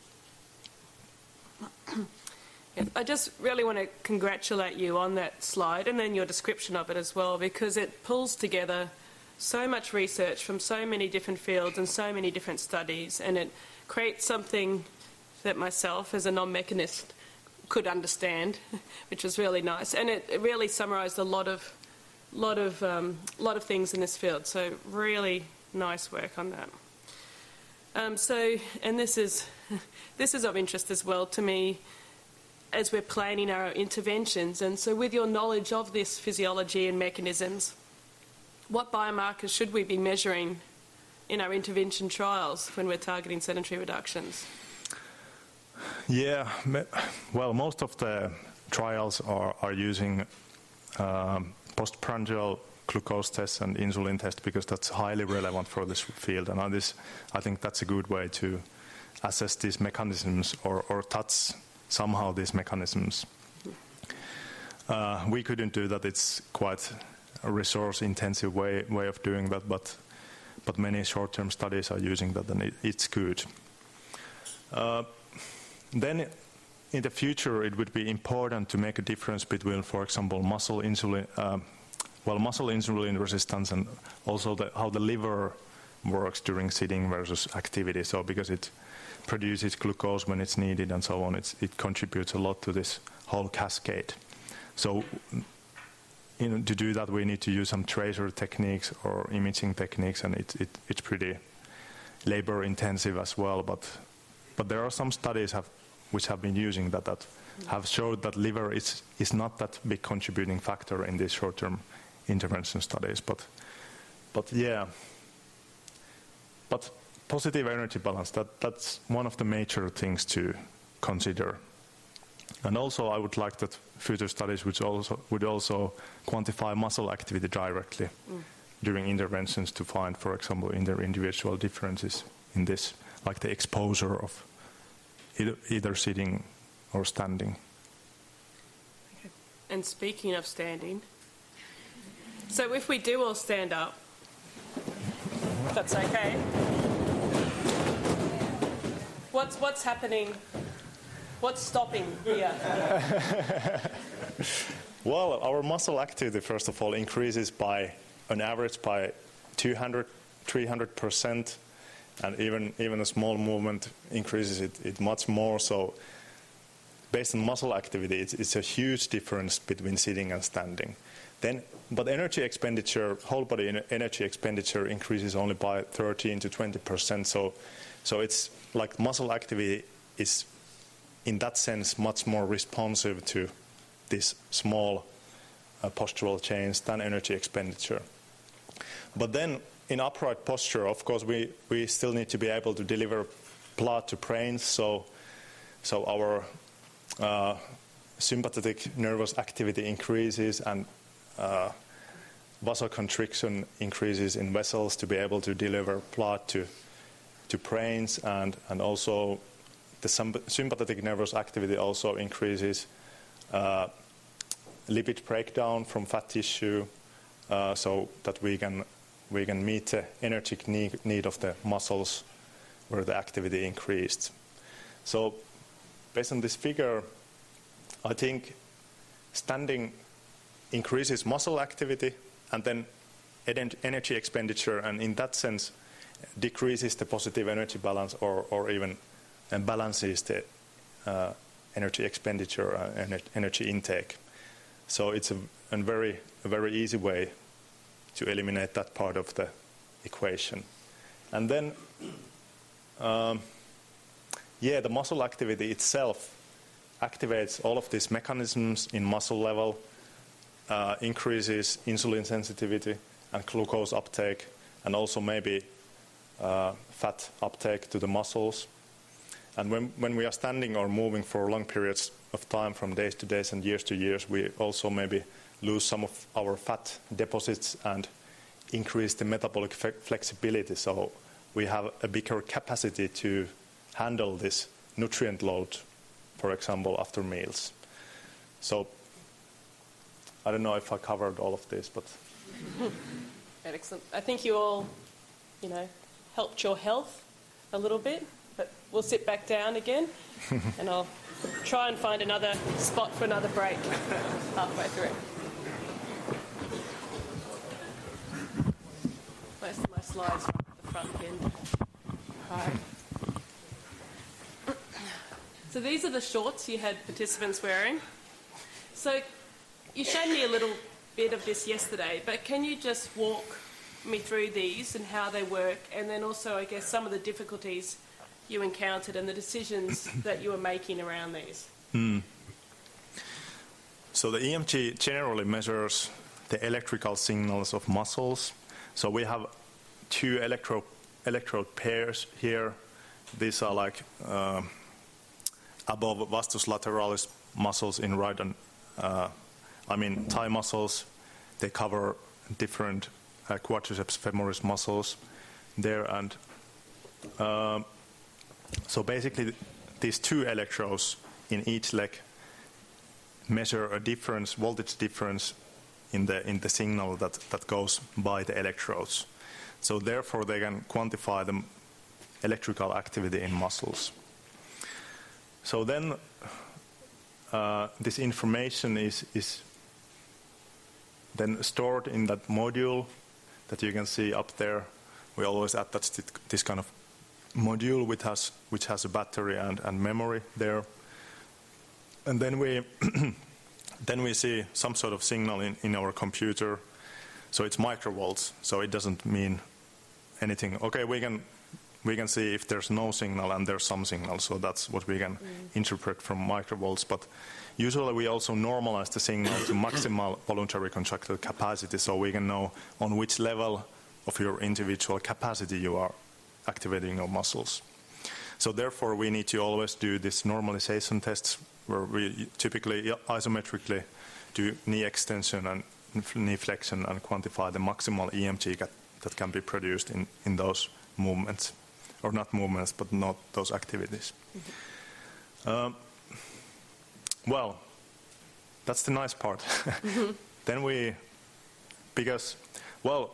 Yeah, I just really want to congratulate you on that slide and then your description of it as well, because it pulls together so much research from so many different fields and so many different studies, and it creates something that myself as a non-mechanist could understand, which was really nice. And it, it really summarised a lot of, lot of, um, lot of things in this field. So really nice work on that. Um, so, and this is, this is of interest as well to me as we're planning our interventions. And so with your knowledge of this physiology and mechanisms, what biomarkers should we be measuring in our intervention trials when we're targeting sedentary reductions? Yeah, well, most of the trials are, are using um, postprandial glucose tests and insulin tests because that's highly relevant for this field, and on this, I think that's a good way to assess these mechanisms or, or touch somehow these mechanisms. Uh, we couldn't do that. It's quite a resource-intensive way way of doing that, but but many short-term studies are using that, and it, it's good. Uh, then, in the future, it would be important to make a difference between, for example, muscle insulin, uh, well, muscle insulin resistance, and also the, how the liver works during sitting versus activity. So, because it produces glucose when it's needed and so on, it's, it contributes a lot to this whole cascade. So, you know, to do that, we need to use some tracer techniques or imaging techniques, and it, it, it's pretty labor-intensive as well. But but there are some studies have, which have been using that that have showed that liver is is not that big contributing factor in these short-term intervention studies. But but yeah, but positive energy balance, that that's one of the major things to consider. And also, I would like that future studies would also would also quantify muscle activity directly mm. during interventions to find, for example, in their individual differences in this, like the exposure of either, either sitting or standing. Okay. And speaking of standing, so if we do all stand up, if that's okay. What's what's happening? What's stopping here? Well, our muscle activity, first of all, increases by, on average, by two hundred, three hundred percent, and even even a small movement increases it, it much more. So, based on muscle activity, it's, it's a huge difference between sitting and standing. Then, but energy expenditure, whole body energy expenditure increases only by thirteen to twenty percent. So, so it's like muscle activity is, in that sense, much more responsive to this small uh, postural change than energy expenditure. But then, in upright posture, of course, we, we still need to be able to deliver blood to brains, so, so our uh, sympathetic nervous activity increases and uh, vasoconstriction increases in vessels to be able to deliver blood to, to brains, and, and also the sympathetic nervous activity also increases uh, lipid breakdown from fat tissue, uh, so that we can we can meet the energetic need, need of the muscles where the activity increased. So based on this figure, I think standing increases muscle activity and then energy expenditure, and in that sense decreases the positive energy balance, or, or even and balances the uh, energy expenditure and energy intake. So it's a, a very a very easy way to eliminate that part of the equation. And then, um, yeah, the muscle activity itself activates all of these mechanisms in muscle level, uh, increases insulin sensitivity and glucose uptake, and also maybe uh, fat uptake to the muscles. And when, when we are standing or moving for long periods of time, from days to days and years to years, we also maybe lose some of our fat deposits and increase the metabolic flexibility. So we have a bigger capacity to handle this nutrient load, for example, after meals. So I don't know if I covered all of this, but... Excellent. I think you all, you know, helped your health a little bit, but we'll sit back down again and I'll try and find another spot for another break halfway through. Most of my slides from the front end. Hi. So these are the shorts you had participants wearing. So you showed me a little bit of this yesterday, but can you just walk me through these and how they work, and then also, I guess, some of the difficulties you encountered and the decisions that you were making around these? Hmm. So the E M G generally measures the electrical signals of muscles. So we have two electro electrode pairs here. These are like uh, above vastus lateralis muscles in right and uh, I mean thigh muscles. They cover different uh, quadriceps femoris muscles there, and uh, so basically these two electrodes in each leg measure a difference, voltage difference in the in the signal that, that goes by the electrodes. So therefore they can quantify the electrical activity in muscles. So then uh, this information is, is then stored in that module that you can see up there. We always attach this kind of module which has, which has a battery and, and memory there. And then we then we see some sort of signal in, in our computer. So it's microvolts, so it doesn't mean anything. Okay, we can we can see if there's no signal and there's some signal, so that's what we can mm. interpret from microvolts. But usually we also normalize the signal to maximal voluntary contractile capacity, so we can know on which level of your individual capacity you are activating your muscles. So therefore we need to always do this normalization tests, where we typically isometrically do knee extension and knee flexion and quantify the maximal E M G that can be produced in, in those movements. Or not movements, but not those activities. Mm-hmm. um, well, that's the nice part. Mm-hmm. Then we, because, well,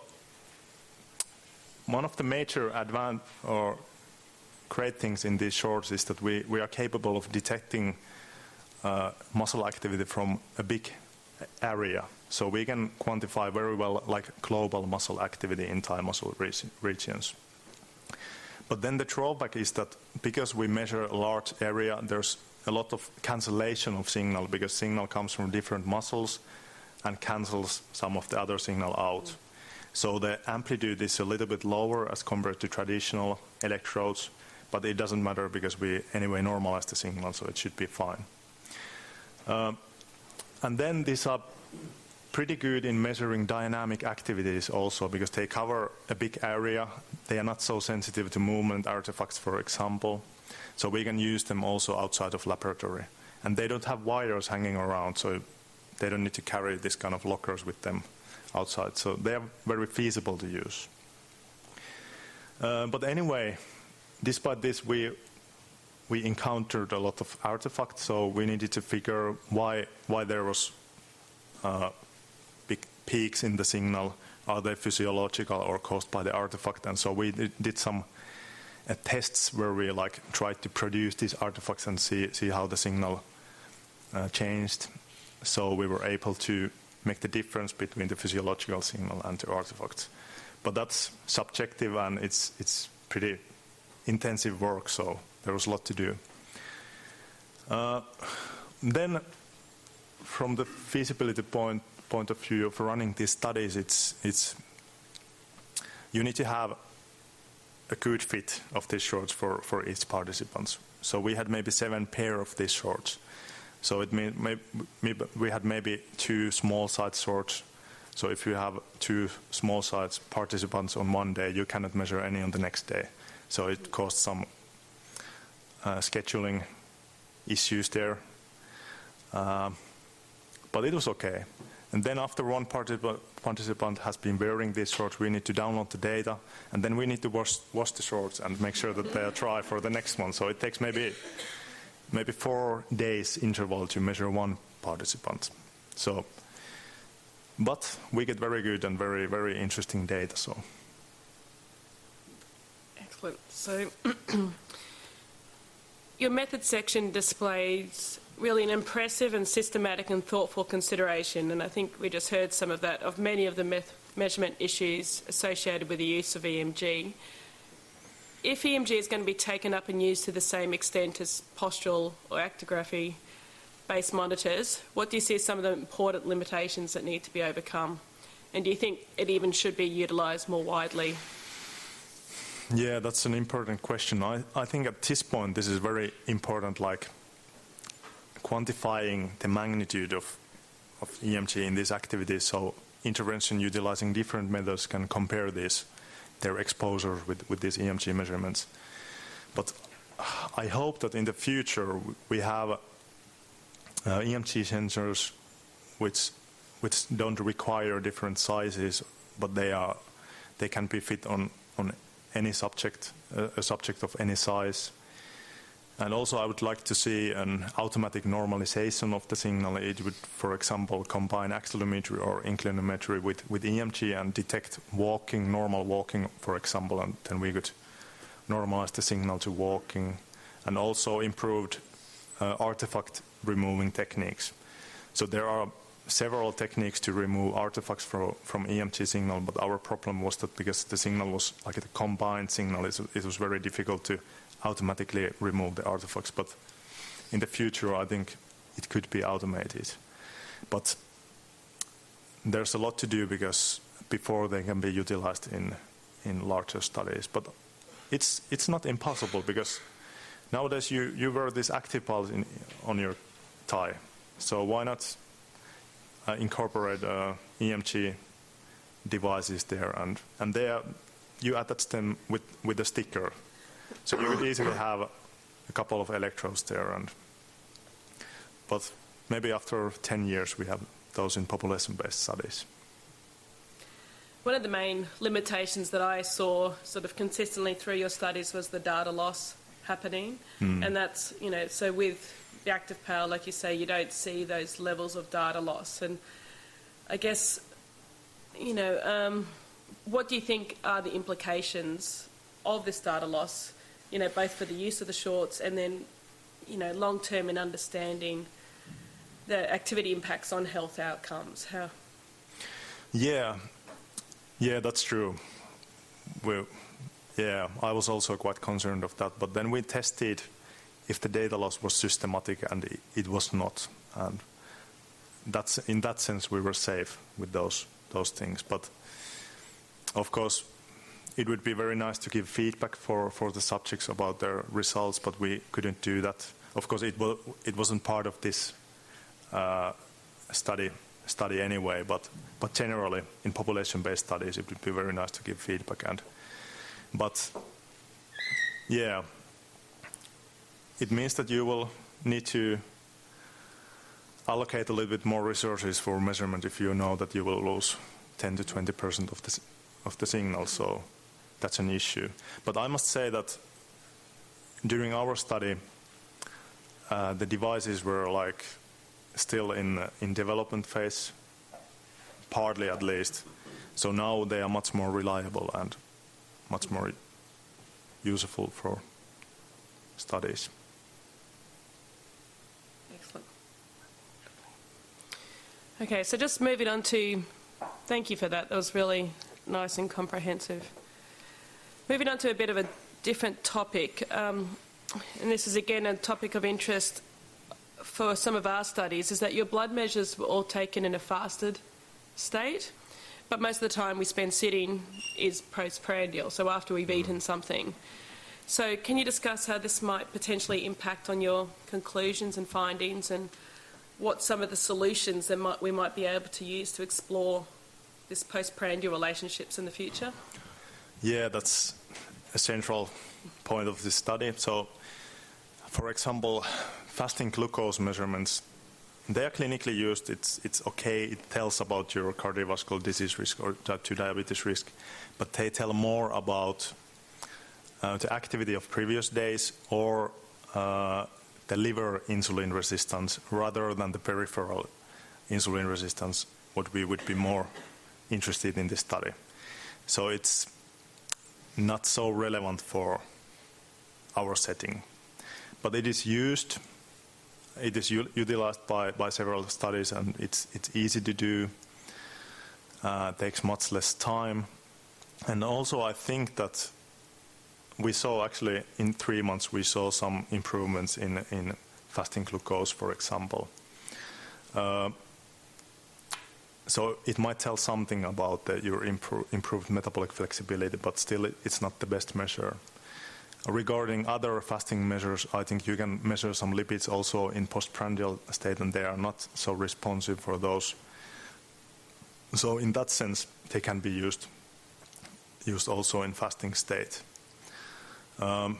one of the major advan or great things in these shorts is that we, we are capable of detecting uh, muscle activity from a big area. So we can quantify very well like global muscle activity in thigh muscle regions. But then the drawback is that because we measure a large area, there's a lot of cancellation of signal, because signal comes from different muscles and cancels some of the other signal out. Mm. So the amplitude is a little bit lower as compared to traditional electrodes, but it doesn't matter because we anyway normalize the signal, so it should be fine. Uh, and then these are pretty good in measuring dynamic activities also, because they cover a big area. They are not so sensitive to movement artifacts, for example. So we can use them also outside of laboratory. And they don't have wires hanging around, so they don't need to carry this kind of lockers with them outside. So they are very feasible to use. Uh, but anyway, despite this, we we encountered a lot of artifacts, so we needed to figure why why there was uh, big peaks in the signal. Are they physiological or caused by the artifact? And so we did, did some uh, tests where we like tried to produce these artifacts and see see how the signal uh, changed. So we were able to make the difference between the physiological signal and the artifacts. But that's subjective, and it's it's pretty intensive work, so there was a lot to do. Uh, then, from the feasibility point point of view of running these studies, it's it's you need to have a good fit of these shorts for for each participant. So we had maybe seven pair of these shorts. So it may, may, maybe we had maybe two small size shorts. So if you have two small size participants on one day, you cannot measure any on the next day. So it caused some uh, scheduling issues there. Uh, but it was okay. And then after one particip participant has been wearing these shorts, we need to download the data, and then we need to wash, wash the shorts and make sure that they are dry for the next one. So it takes maybe maybe four days interval to measure one participant. So, but we get very good and very, very interesting data. So. Excellent. So your method section displays really an impressive and systematic and thoughtful consideration, and I think we just heard some of that, of many of the me measurement issues associated with the use of E M G. If E M G is going to be taken up and used to the same extent as postural or actigraphy-based monitors, what do you see as some of the important limitations that need to be overcome? And do you think it even should be utilised more widely? Yeah, that's an important question. I, I think at this point this is very important, like quantifying the magnitude of, of E M G in these activities, so intervention utilising different methods can compare this, their exposure with, with these E M G measurements. But I hope that in the future we have uh, E M G sensors which which don't require different sizes, but they are they can be fit on on any subject, uh, a subject of any size. And also I would like to see an automatic normalization of the signal. It would, for example, combine accelerometry or inclinometry with, with E M G and detect walking, normal walking, for example, and then we could normalize the signal to walking, and also improved uh, artifact removing techniques. So there are several techniques to remove artifacts from, from E M G signal, but our problem was that because the signal was like a combined signal, it, it was very difficult to automatically remove the artifacts. But in the future, I think it could be automated. But there's a lot to do because before they can be utilized in in larger studies. But it's it's not impossible, because nowadays you you wear this active pulse in, on your tie. So why not uh, incorporate uh, E M G devices there, and and there you attach them with with a sticker. So you could easily have a couple of electrodes there, and but maybe after ten years we have those in population-based studies. One of the main limitations that I saw sort of consistently through your studies was the data loss happening, mm. and that's, you know, so with the active power, like you say, you don't see those levels of data loss. And I guess, you know, um, what do you think are the implications of this data loss, you know, both for the use of the shorts and then, you know, long-term in understanding the activity impacts on health outcomes? How? Yeah, yeah, that's true. We, yeah, I was also quite concerned of that. But then we tested if the data loss was systematic, and it, it was not. And that's, in that sense, we were safe with those those things. But of course, it would be very nice to give feedback for, for the subjects about their results, but we couldn't do that. Of course, it, was, it wasn't part of this uh, study study anyway, but, but generally in population-based studies it would be very nice to give feedback. And but yeah, it means that you will need to allocate a little bit more resources for measurement if you know that you will lose ten to twenty percent of the of the signal. So that's an issue. But I must say that during our study, uh, the devices were like still in uh, in development phase, partly at least. So now they are much more reliable and much more useful for studies. Excellent. Okay, so just moving on to, thank you for that. That was really nice and comprehensive. Moving on to a bit of a different topic, um, and this is again a topic of interest for some of our studies, is that your blood measures were all taken in a fasted state, but most of the time we spend sitting is postprandial, so after we've eaten something. So can you discuss how this might potentially impact on your conclusions and findings, and what some of the solutions that might, we might be able to use to explore this postprandial relationships in the future? Yeah, that's a central point of this study. So, for example, fasting glucose measurements, they are clinically used. It's, it's okay, it tells about your cardiovascular disease risk or type two diabetes risk, but they tell more about uh, the activity of previous days or uh, the liver insulin resistance rather than the peripheral insulin resistance, what we would be more interested in this study. So it's not so relevant for our setting. But it is used, it is u- utilized by, by several studies, and it's, it's easy to do, uh, takes much less time. And also I think that we saw actually in three months we saw some improvements in, in fasting glucose, for example. Uh, So it might tell something about the, your impro- improved metabolic flexibility, but still it, it's not the best measure. Regarding other fasting measures, I think you can measure some lipids also in postprandial state, and they are not so responsive for those. So in that sense, they can be used, used also in fasting state. Um,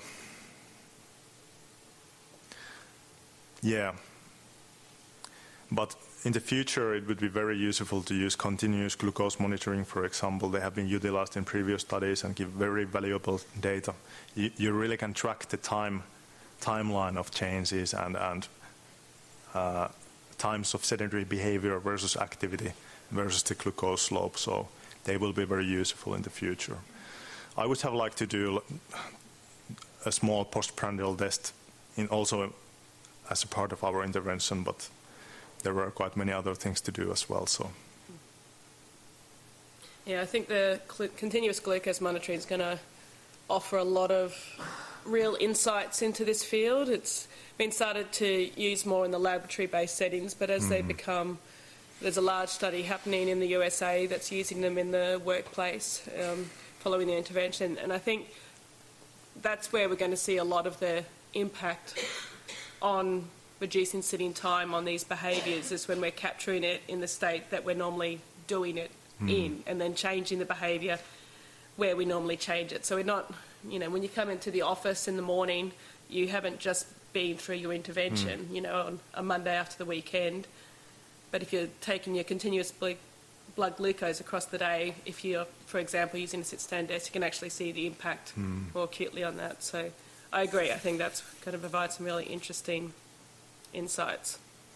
yeah. But in the future, it would be very useful to use continuous glucose monitoring, for example. They have been utilized in previous studies and give very valuable data. You, you really can track the time timeline of changes and, and uh, times of sedentary behavior versus activity versus the glucose slope. So they will be very useful in the future. I would have liked to do a small postprandial test in also as a part of our intervention, but there were quite many other things to do as well. So, yeah, I think the cl- continuous glucose monitoring is going to offer a lot of real insights into this field. It's been started to use more in the laboratory-based settings, but as mm. they become, there's a large study happening in the U S A that's using them in the workplace um, following the intervention, and I think that's where we're going to see a lot of the impact on reducing sitting time on these behaviours, is when we're capturing it in the state that we're normally doing it mm. in, and then changing the behaviour where we normally change it. So we're not, you know, when you come into the office in the morning, you haven't just been through your intervention, mm. you know, on a Monday after the weekend. But if you're taking your continuous blood glucose across the day, if you're, for example, using a sit-stand desk, you can actually see the impact mm. more acutely on that. So I agree. I think that's going to provide some really interesting insights.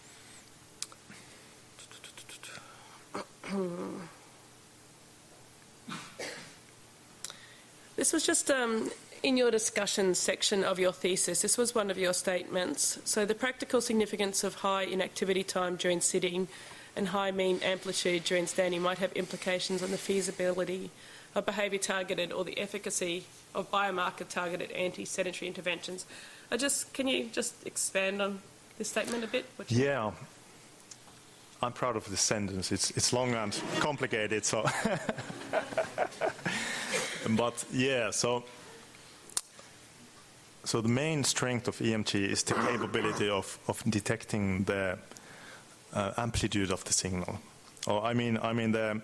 This was just um, in your discussion section of your thesis. This was one of your statements. So the practical significance of high inactivity time during sitting and high mean amplitude during standing might have implications on the feasibility of behaviour targeted or the efficacy of biomarker targeted anti-sedentary interventions. I just, can you just expand on this statement a bit? What yeah, I'm proud of this sentence. It's it's long and complicated, so. But yeah, so so the main strength of E M G is the capability of of detecting the uh, amplitude of the signal. Oh, I mean, I mean the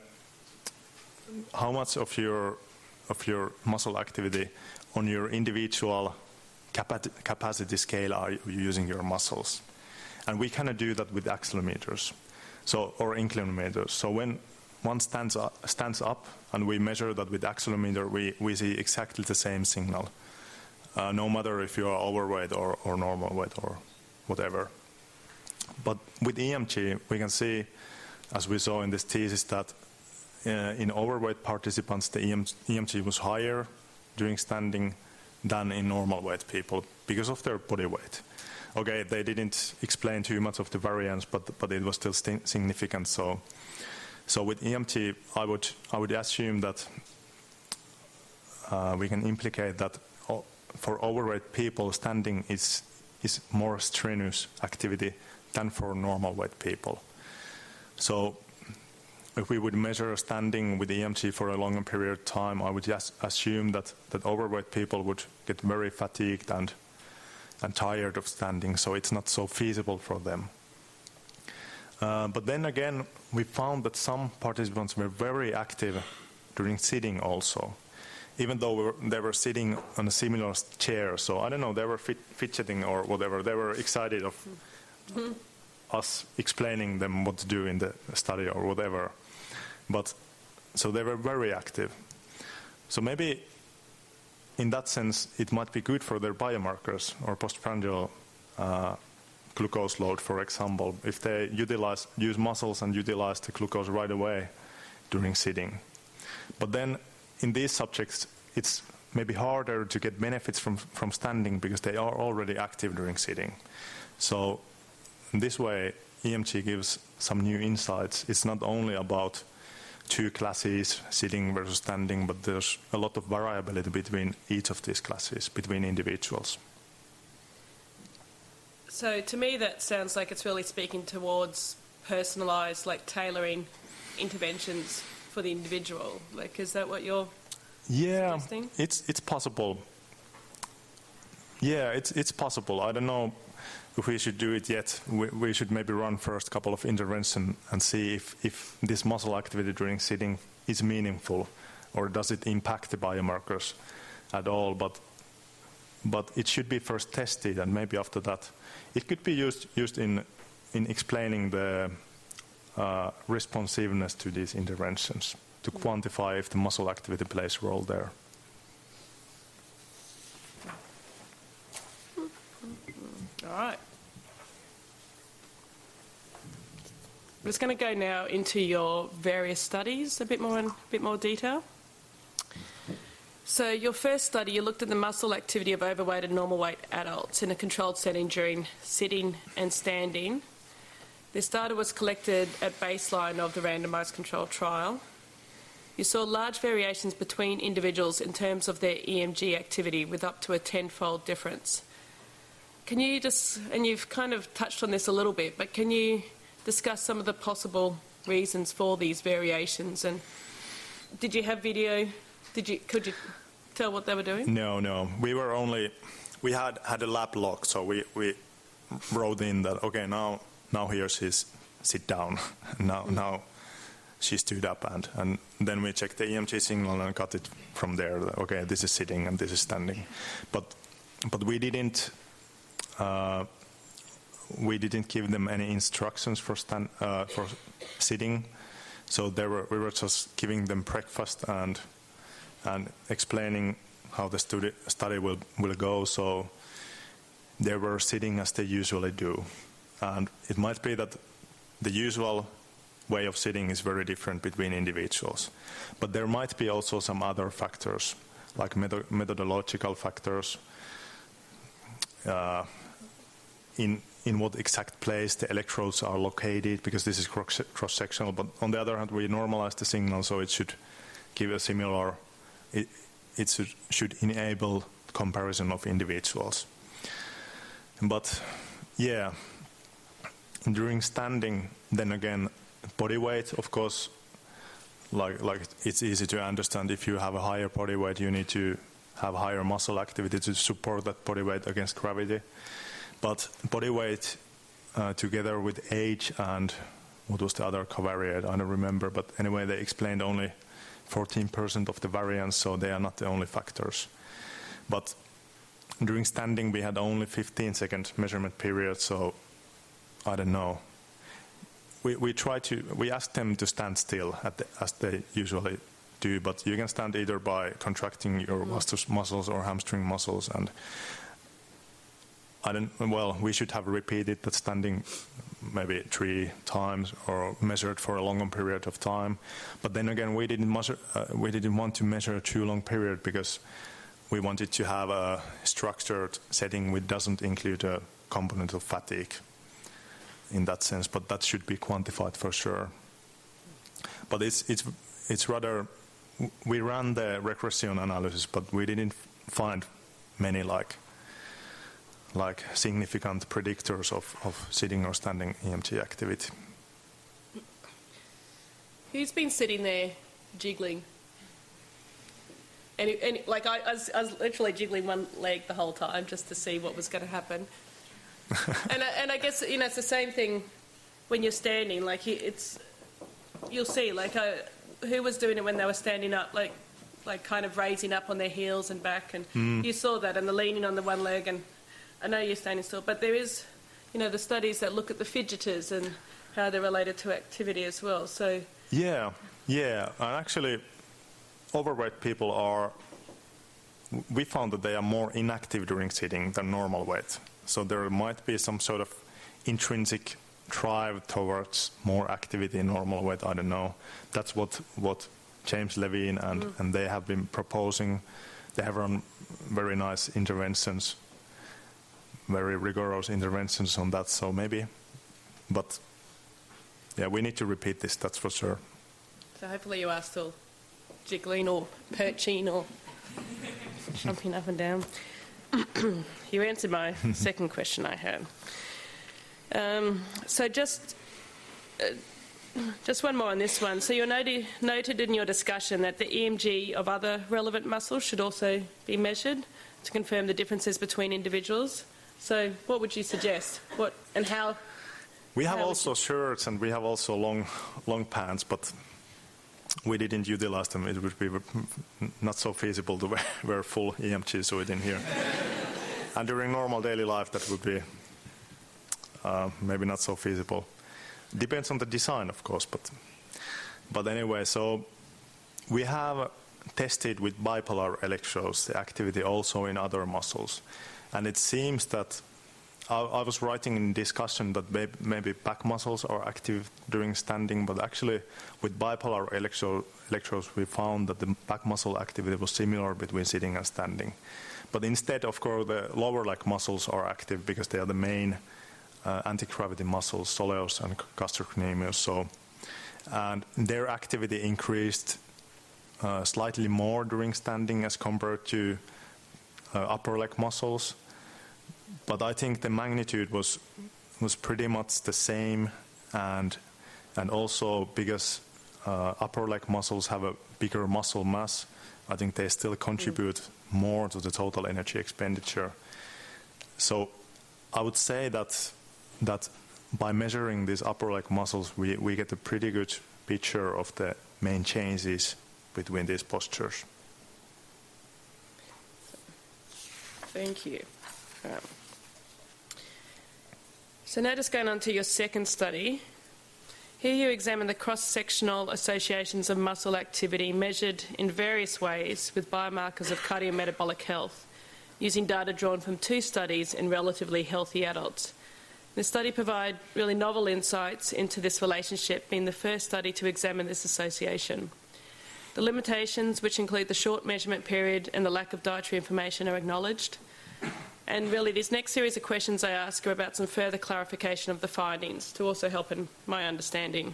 how much of your of your muscle activity on your individual capacity scale are you using your muscles? And we cannot do that with accelerometers, so or inclinometers. So when one stands up, stands up and we measure that with accelerometer, we, we see exactly the same signal, uh, no matter if you are overweight or, or normal weight or whatever. But with E M G, we can see, as we saw in this thesis, that uh, in overweight participants, the E M G was higher during standing than in normal weight people because of their body weight. Okay, they didn't explain too much of the variance, but but it was still st significant. So, so with E M G, I would I would assume that uh, we can implicate that for overweight people, standing is is more strenuous activity than for normal weight people. So, if we would measure standing with E M G for a longer period of time, I would just assume that that overweight people would get very fatigued and and tired of standing, so it's not so feasible for them. Uh, but then again, we found that some participants were very active during sitting also, even though we were, they were sitting on a similar chair. So I don't know, they were fit, fidgeting or whatever. They were excited of mm-hmm. us explaining them what to do in the study or whatever. But so they were very active. So maybe in that sense, it might be good for their biomarkers or postprandial uh, glucose load, for example, if they utilize, use muscles and utilize the glucose right away during sitting. But then in these subjects, it's maybe harder to get benefits from, from standing because they are already active during sitting. So in this way, E M G gives some new insights. It's not only about two classes, sitting versus standing, but there's a lot of variability between each of these classes, between individuals. So to me that sounds like it's really speaking towards personalised, like tailoring interventions for the individual. Like, is that what you're yeah, suggesting? it's it's possible. Yeah, it's it's possible. I don't know if we should do it yet. We, we should maybe run first a couple of interventions and see if, if this muscle activity during sitting is meaningful or does it impact the biomarkers at all. But but it should be first tested, and maybe after that it could be used used in in explaining the uh, responsiveness to these interventions to quantify if the muscle activity plays a role there. All right. I'm just going to go now into your various studies a bit more in a bit more detail. So your first study, you looked at the muscle activity of overweight and normal weight adults in a controlled setting during sitting and standing. This data was collected at baseline of the randomised controlled trial. You saw large variations between individuals in terms of their E M G activity with up to a tenfold difference. Can you just, and you've kind of touched on this a little bit, but can you discuss some of the possible reasons for these variations? And did you have video? Did you, could you tell what they were doing? No, no. We were only, we had, had a lab log, so we, we wrote in that, okay, now, now here she's sit down, now, mm-hmm. now she stood up, and, and then we checked the E M G signal and got it from there. Okay, this is sitting and this is standing. But, but we didn't, Uh, we didn't give them any instructions for stand, uh, for sitting, so they were, we were just giving them breakfast and and explaining how the studi study will will go. So they were sitting as they usually do, and it might be that the usual way of sitting is very different between individuals, but there might be also some other factors like metho methodological factors. Uh, in in what exact place the electrodes are located, because this is cross-sectional, but on the other hand we normalize the signal so it should give a similar, it, it should, should enable comparison of individuals. But yeah, during standing, then again, body weight, of course, like, like it's easy to understand if you have a higher body weight, you need to have higher muscle activity to support that body weight against gravity. But body weight uh, together with age and what was the other covariate? I don't remember, but anyway, they explained only fourteen percent of the variance, so they are not the only factors. But during standing, we had only fifteen second measurement period, so I don't know. We we try to we asked them to stand still at the, as they usually do, but you can stand either by contracting your muscles or hamstring muscles, and I don't. Well, we should have repeated that standing maybe three times or measured for a longer period of time. But then again, we didn't measure. Uh, we didn't want to measure a too long period because we wanted to have a structured setting which doesn't include a component of fatigue in that sense. But that should be quantified for sure. But it's it's it's rather. We ran the regression analysis, but we didn't find many like. like significant predictors of, of sitting or standing E M G activity. Who's been sitting there jiggling? And, and like I, I, was, I was literally jiggling one leg the whole time just to see what was going to happen. and, I, and I guess, you know, it's the same thing when you're standing. Like it's, you'll see, like I, who was doing it when they were standing up, like, like kind of raising up on their heels and back, and mm. you saw that, and the leaning on the one leg, and I know you're standing still, but there is, you know, the studies that look at the fidgeters and how they're related to activity as well. So yeah, yeah, and actually, overweight people are. We found that they are more inactive during sitting than normal weight. So there might be some sort of intrinsic drive towards more activity in normal weight. I don't know. That's what what James Levine and mm. and they have been proposing. They have run very nice interventions. Very rigorous interventions on that, so maybe, but yeah, we need to repeat this, that's for sure. So hopefully you are still jiggling or perching or jumping up and down. You answered my second question I had. Um, so just uh, just one more on this one. So you noted, noted in your discussion that the E M G of other relevant muscles should also be measured to confirm the differences between individuals. So what would you suggest? What and how? We have how also shirts and we have also long long pants, but we didn't utilize them. It would be not so feasible to wear, wear full E M G suit in here. And during normal daily life, that would be uh, maybe not so feasible. Depends on the design, of course, but but anyway, so we have tested with bipolar electrodes the activity also in other muscles. And it seems that I, I was writing in discussion that maybe, maybe back muscles are active during standing, but actually with bipolar electro, electrodes we found that the back muscle activity was similar between sitting and standing. But instead, of course, the lower leg muscles are active because they are the main uh, anti-gravity muscles, soleus and gastrocnemius. So, and their activity increased uh, slightly more during standing as compared to uh, upper leg muscles. But I think the magnitude was was pretty much the same, and and also because uh, upper leg muscles have a bigger muscle mass, I think they still contribute mm. more to the total energy expenditure. So I would say that that by measuring these upper leg muscles, we, we get a pretty good picture of the main changes between these postures. Thank you. Um, so now just going on to your second study. Here you examine the cross-sectional associations of muscle activity measured in various ways with biomarkers of cardiometabolic health, using data drawn from two studies in relatively healthy adults. The study provided really novel insights into this relationship, being the first study to examine this association. The limitations, which include the short measurement period and the lack of dietary information, are acknowledged. And really, this next series of questions I ask are about some further clarification of the findings to also help in my understanding.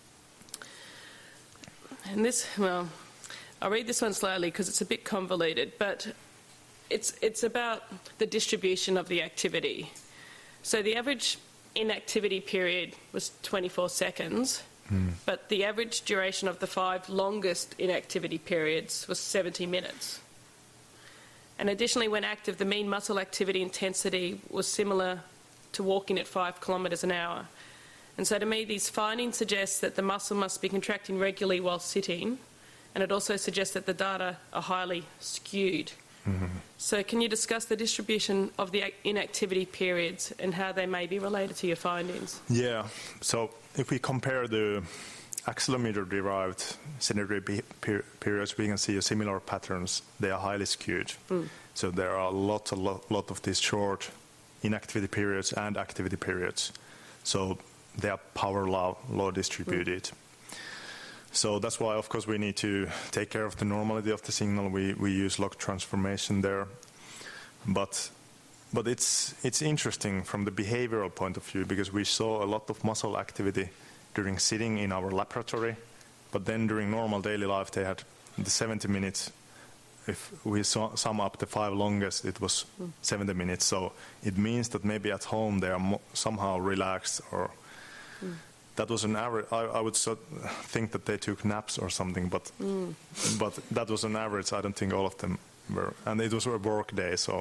And this, well, I'll read this one slowly because it's a bit convoluted, but it's, it's about the distribution of the activity. So the average inactivity period was twenty-four seconds, mm. but the average duration of the five longest inactivity periods was seventy minutes. And additionally, when active, the mean muscle activity intensity was similar to walking at five kilometres an hour. And so to me, these findings suggest that the muscle must be contracting regularly while sitting, and it also suggests that the data are highly skewed. Mm-hmm. So can you discuss the distribution of the inactivity periods and how they may be related to your findings? Yeah, so if we compare the accelerometer-derived sedentary per periods, we can see a similar patterns. They are highly skewed. Mm. So there are a lot, a lot, lot of these short inactivity periods and activity periods. So they are power law, law distributed. Mm. So that's why, of course, we need to take care of the normality of the signal. We, we use log transformation there. But, but it's, it's interesting from the behavioral point of view, because we saw a lot of muscle activity during sitting in our laboratory, but then during normal daily life they had the seventy minutes. If we saw, sum up the five longest, it was mm. seventy minutes. So it means that maybe at home they are mo somehow relaxed, or mm. that was an average. I, I would so think that they took naps or something, but mm. but that was an average. I don't think all of them were, and it was a work day, so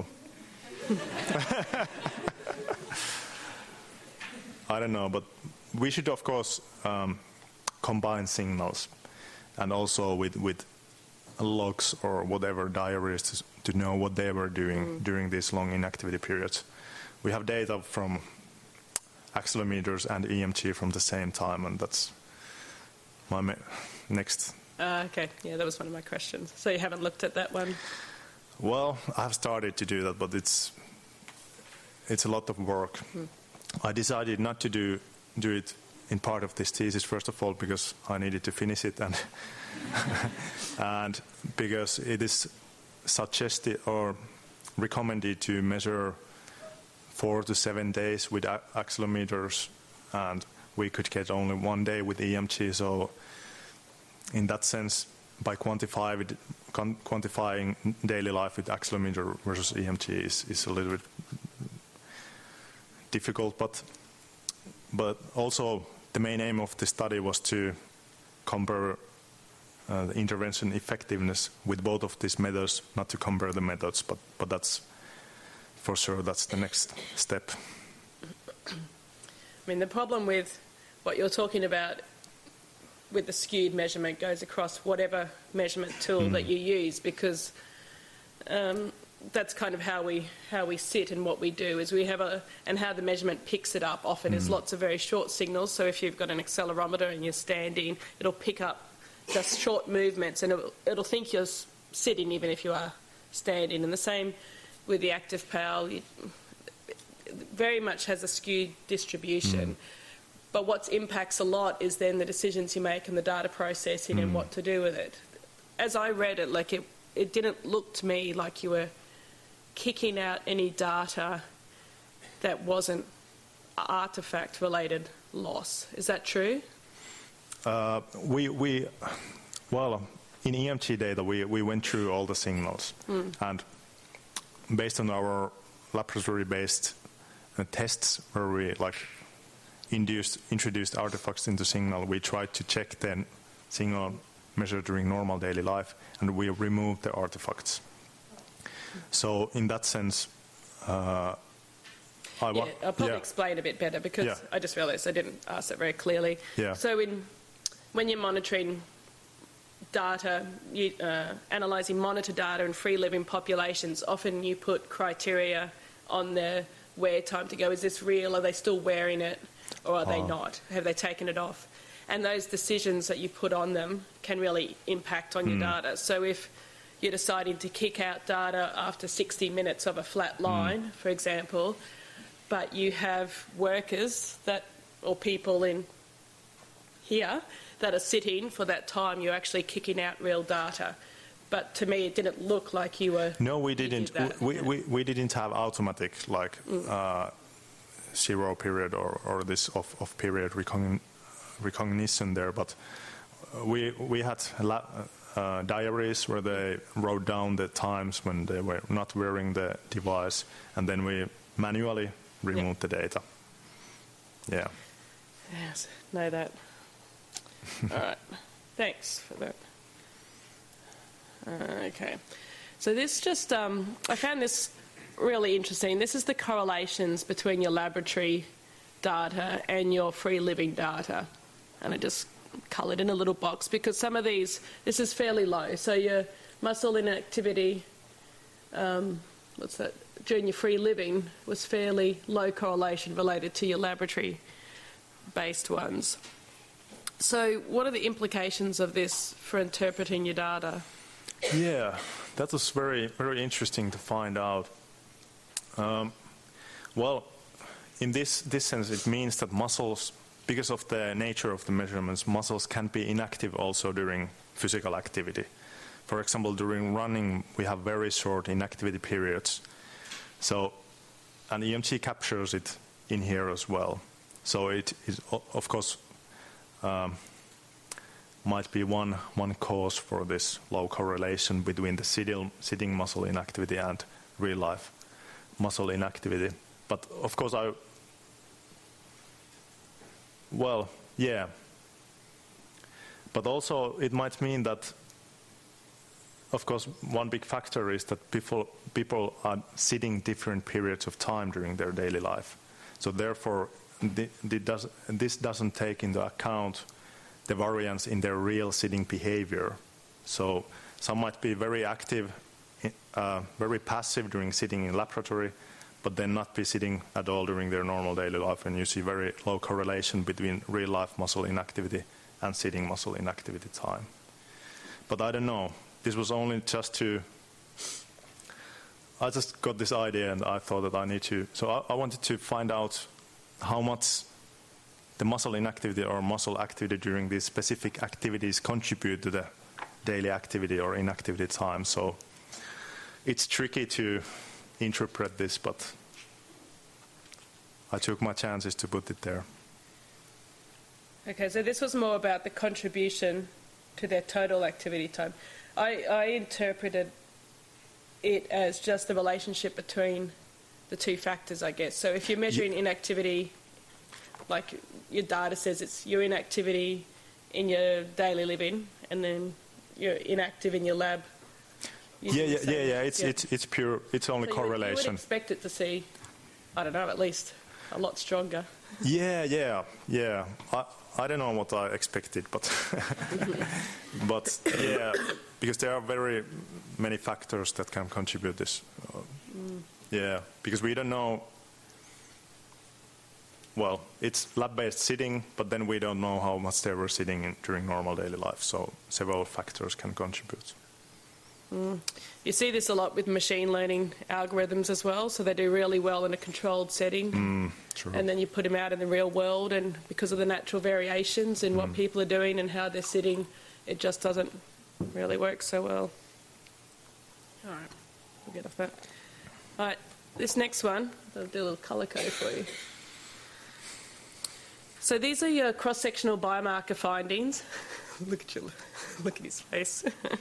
I don't know, but we should, of course, um, combine signals, and also with, with logs or whatever diaries to, to know what they were doing mm. during these long inactivity periods. We have data from accelerometers and E M G from the same time, and that's my ma next. Uh, okay, yeah, that was one of my questions. So you haven't looked at that one? Well, I've started to do that, but it's it's a lot of work. Mm. I decided not to do do it in part of this thesis, first of all, because I needed to finish it, and and because it is suggested or recommended to measure four to seven days with accelerometers, and we could get only one day with E M G. So in that sense, by quantify with, quantifying daily life with accelerometer versus E M G is, is a little bit difficult, but But also, the main aim of the study was to compare uh, the intervention effectiveness with both of these methods, not to compare the methods, but, but that's, for sure, that's the next step. I mean, the problem with what you're talking about with the skewed measurement goes across whatever measurement tool mm. that you use, because um, that's kind of how we how we sit and what we do is we have a and how the measurement picks it up often mm. is lots of very short signals. So if you've got an accelerometer and you're standing, it'll pick up just short movements, and it'll, it'll think you're sitting even if you are standing. And the same with the active PAL, it very much has a skewed distribution. Mm. But what impacts a lot is then the decisions you make and the data processing mm. and what to do with it. As I read it, like it, it didn't look to me like you were kicking out any data that wasn't artifact-related loss. Is that true? Uh, we, we, well, in E M G data, we, we went through all the signals. Mm. And based on our laboratory-based uh, tests where we, like, induced, introduced artifacts into signal, we tried to check the signal measured during normal daily life, and we removed the artifacts. So in that sense, uh, I yeah, I'll probably yeah. explain a bit better, because yeah. I just realised I didn't ask that very clearly. Yeah. So in, when you're monitoring data, you, uh, analysing monitor data in free-living populations, often you put criteria on the wear time to go, is this real, are they still wearing it, or are oh. they not? Have they taken it off? And those decisions that you put on them can really impact on mm. your data. So if you're deciding to kick out data after sixty minutes of a flat line, mm. for example, but you have workers that, or people in here that are sitting for that time, you're actually kicking out real data. But to me, it didn't look like you were. No, we didn't. We, we, we didn't have automatic, like, mm. uh, zero period or, or this off, off period recogn recognition there, but we, we had la uh, diaries where they wrote down the times when they were not wearing the device, and then we manually removed yep. the data. Yeah. Yes, know that. All right. Thanks for that. Uh, okay. So this just, um, I found this really interesting. This is the correlations between your laboratory data and your free living data. And I just coloured in a little box because some of these, this is fairly low. So your muscle inactivity, um, what's that, during your free living was fairly low correlation related to your laboratory-based ones. So what are the implications of this for interpreting your data? Yeah, that was very, very interesting to find out. Um, well, in this, this sense, it means that muscles, because of the nature of the measurements, muscles can be inactive also during physical activity. For example, during running, we have very short inactivity periods. So, and E M G captures it in here as well. So it is, of course, um, might be one one cause for this low correlation between the sitting, sitting muscle inactivity and real life muscle inactivity. But of course, I well, yeah. But also, it might mean that, of course, one big factor is that people people are sitting different periods of time during their daily life. So therefore, the, the does, this doesn't take into account the variance in their real sitting behavior. So some might be very active, uh, very passive during sitting in laboratory, but then not be sitting at all during their normal daily life. And you see very low correlation between real life muscle inactivity and sitting muscle inactivity time. But I don't know. This was only just to, I just got this idea and I thought that I need to, so I, I wanted to find out how much the muscle inactivity or muscle activity during these specific activities contribute to the daily activity or inactivity time. So it's tricky to interpret this, but I took my chances to put it there. Okay, so this was more about the contribution to their total activity time. I, I interpreted it as just the relationship between the two factors, I guess. So if you're measuring yeah. inactivity, like your data says it's your inactivity in your daily living, and then you're inactive in your lab. Yeah, yeah, yeah, yeah. It's yeah. it's it's pure. It's only so correlation. You would, you would expect it to see, I don't know, at least a lot stronger. Yeah, yeah, yeah. I I don't know what I expected, but but yeah, because there are very many factors that can contribute this. Uh, mm. Yeah, because we don't know. Well, it's lab-based sitting, but then we don't know how much they were sitting in during normal daily life. So several factors can contribute. Mm. You see this a lot with machine learning algorithms as well. So they do really well in a controlled setting. Mm, true. And then you put them out in the real world, and because of the natural variations in mm. what people are doing and how they're sitting, it just doesn't really work so well. All right, we'll get off that. All right, this next one, I'll do a little colour code for you. So these are your cross-sectional biomarker findings. Look at your, look at his face.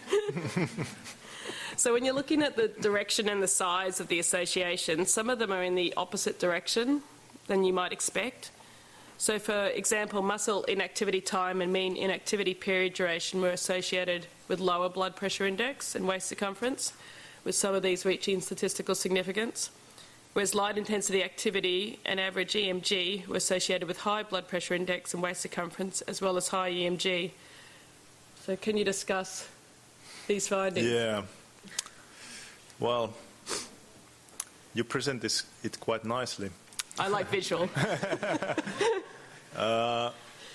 So when you're looking at the direction and the size of the association, some of them are in the opposite direction than you might expect. So for example, muscle inactivity time and mean inactivity period duration were associated with lower blood pressure index and waist circumference, with some of these reaching statistical significance. Whereas light intensity activity and average E M G were associated with high blood pressure index and waist circumference, as well as high E M G. So can you discuss these findings? Yeah. Well, you present this it quite nicely. I like visual. uh,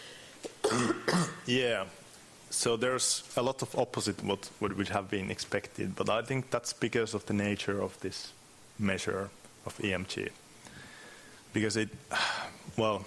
yeah. So there's a lot of opposite what, what would have been expected, but I think that's because of the nature of this measure of E M G. Because it, well,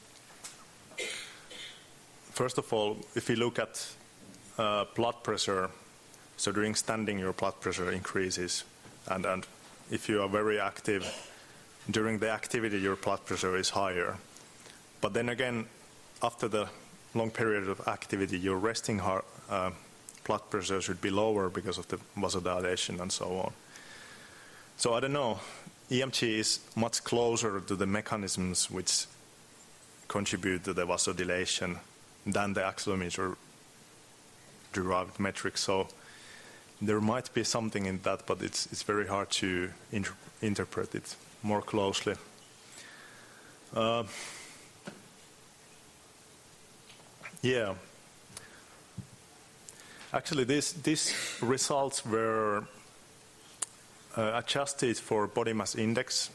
first of all, if you look at uh, blood pressure, so during standing your blood pressure increases, and, and if you are very active, during the activity your blood pressure is higher. But then again, after the long period of activity, your resting heart, uh, blood pressure should be lower because of the vasodilation and so on. So I don't know. E M G is much closer to the mechanisms which contribute to the vasodilation than the accelerometer-derived metrics. So there might be something in that, but it's it's very hard to inter interpret it more closely. Uh, Yeah. Actually, this, these results were uh, adjusted for body mass index.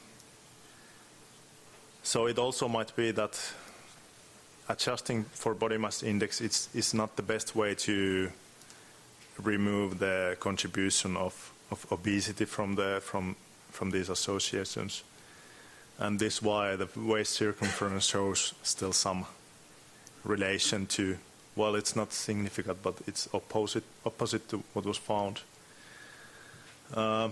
So it also might be that adjusting for body mass index is, is not the best way to remove the contribution of, of obesity from, the, from, from these associations. And this is why the waist circumference shows still some relation to, well, it's not significant, but it's opposite, opposite to what was found. Uh,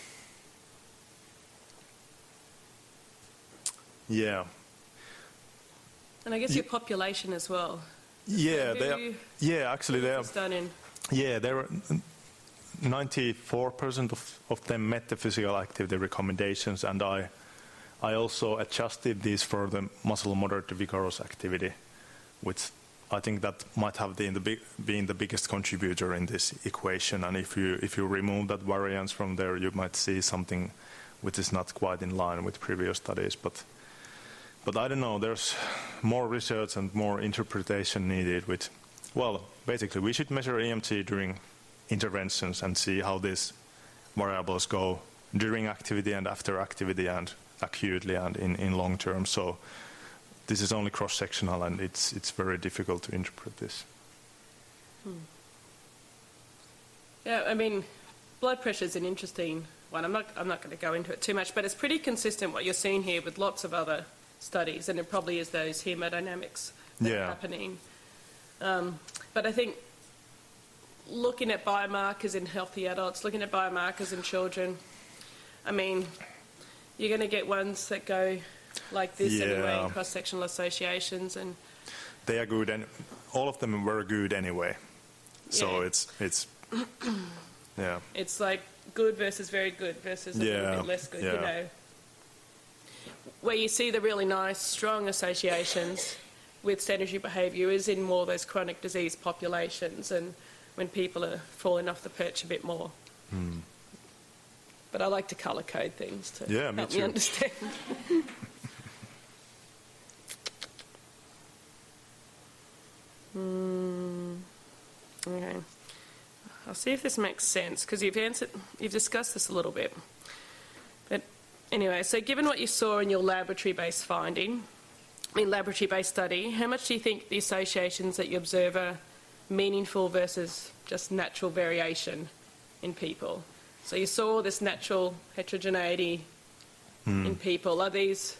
yeah. And I guess your population as well. Yeah, So they are, who- yeah, actually they are, who's done in? yeah, there were ninety-four percent of, of them met the physical activity recommendations, and I, I also adjusted these for the muscle moderate to vigorous activity, which I think that might have been the, big, been the biggest contributor in this equation. And if you, if you remove that variance from there, you might see something which is not quite in line with previous studies. But, but I don't know, there's more research and more interpretation needed with, well, basically we should measure E M T during interventions and see how these variables go during activity and after activity and acutely and in, in long term. So this is only cross-sectional, and it's it's very difficult to interpret this. Hmm. Yeah, I mean, blood pressure is an interesting one. I'm not I'm not going to go into it too much, but it's pretty consistent what you're seeing here with lots of other studies, and it probably is those hemodynamics that Yeah. are happening. Um, but I think looking at biomarkers in healthy adults, looking at biomarkers in children, I mean, you're going to get ones that go like this Yeah. anyway, cross-sectional associations, and They are good, and all of them were good anyway. So Yeah. it's it's yeah. it's like good versus very good versus a little Yeah, bit less good, you yeah. know. Where you see the really nice, strong associations with sedentary behaviour is in more of those chronic disease populations and when people are falling off the perch a bit more. Hmm. But I like to colour code things to Yeah, me help me too. understand. Hmm. Okay. I'll see if this makes sense, because you've answered, you've discussed this a little bit. But anyway, so given what you saw in your laboratory-based finding, I mean laboratory-based study, how much do you think the associations that you observe are meaningful versus just natural variation in people? So you saw this natural heterogeneity in people. Are these,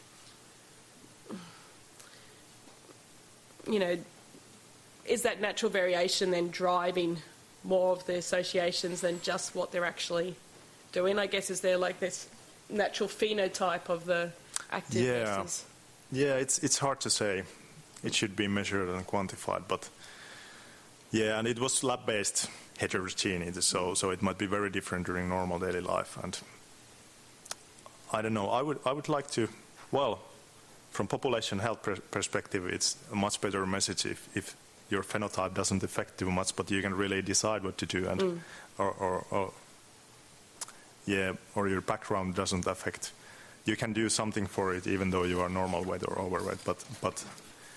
you know, is that natural variation then driving more of the associations than just what they're actually doing? I guess, is there like this natural phenotype of the active Yeah. versus... Yeah, it's it's hard to say. It should be measured and quantified, but yeah, and it was lab-based heterogeneity, so so it might be very different during normal daily life. And I don't know. I would I would like to, well, from population health per perspective, it's a much better message if if your phenotype doesn't affect too much, but you can really decide what to do, and Mm. or, or or yeah, or your background doesn't affect. You can do something for it, even though you are normal weight or overweight. But, but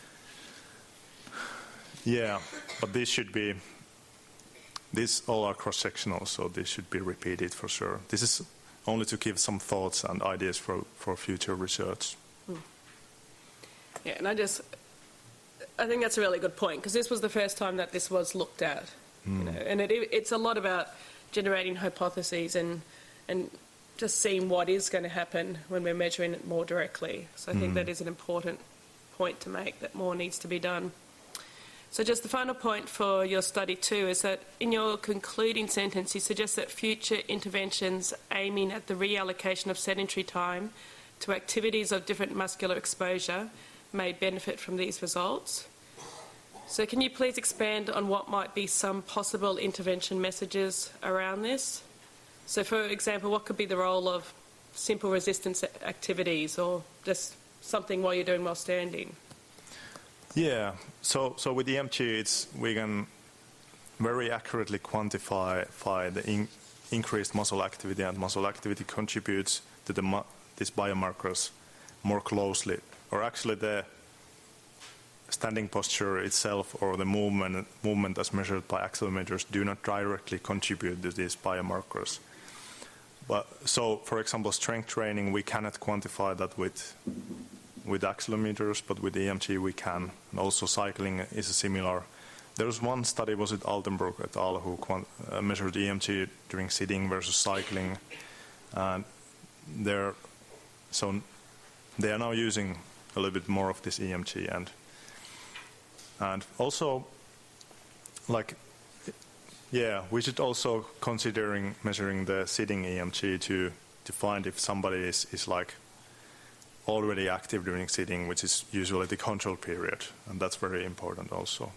yeah, but this should be. These all are cross-sectional, so this should be repeated for sure. This is only to give some thoughts and ideas for for future research. Yeah, and I just, I think that's a really good point, because this was the first time that this was looked at, you know, and it, it's a lot about generating hypotheses and and just seeing what is going to happen when we're measuring it more directly. So I think that is an important point to make, that more needs to be done. So just the final point for your study too is that in your concluding sentence you suggest that future interventions aiming at the reallocation of sedentary time to activities of different muscular exposure may benefit from these results. So can you please expand on what might be some possible intervention messages around this? So for example, what could be the role of simple resistance activities or just something while you're doing while standing? Yeah. So so with E M G, it's we can very accurately quantify quantify the in, increased muscle activity, and muscle activity contributes to the mu these biomarkers more closely. Or actually, the standing posture itself or the movement, movement as measured by accelerometers do not directly contribute to these biomarkers. But, so, for example, strength training, we cannot quantify that with, with accelerometers, but with E M G we can. And also cycling is a similar. There was one study, was it Altenburg et al., who quant, uh, measured E M G during sitting versus cycling. And they're, so they are now using a little bit more of this E M G. And, and also, like, yeah, we should also considering measuring the sitting E M G to, to find if somebody is, is like already active during sitting, which is usually the control period. And that's very important also.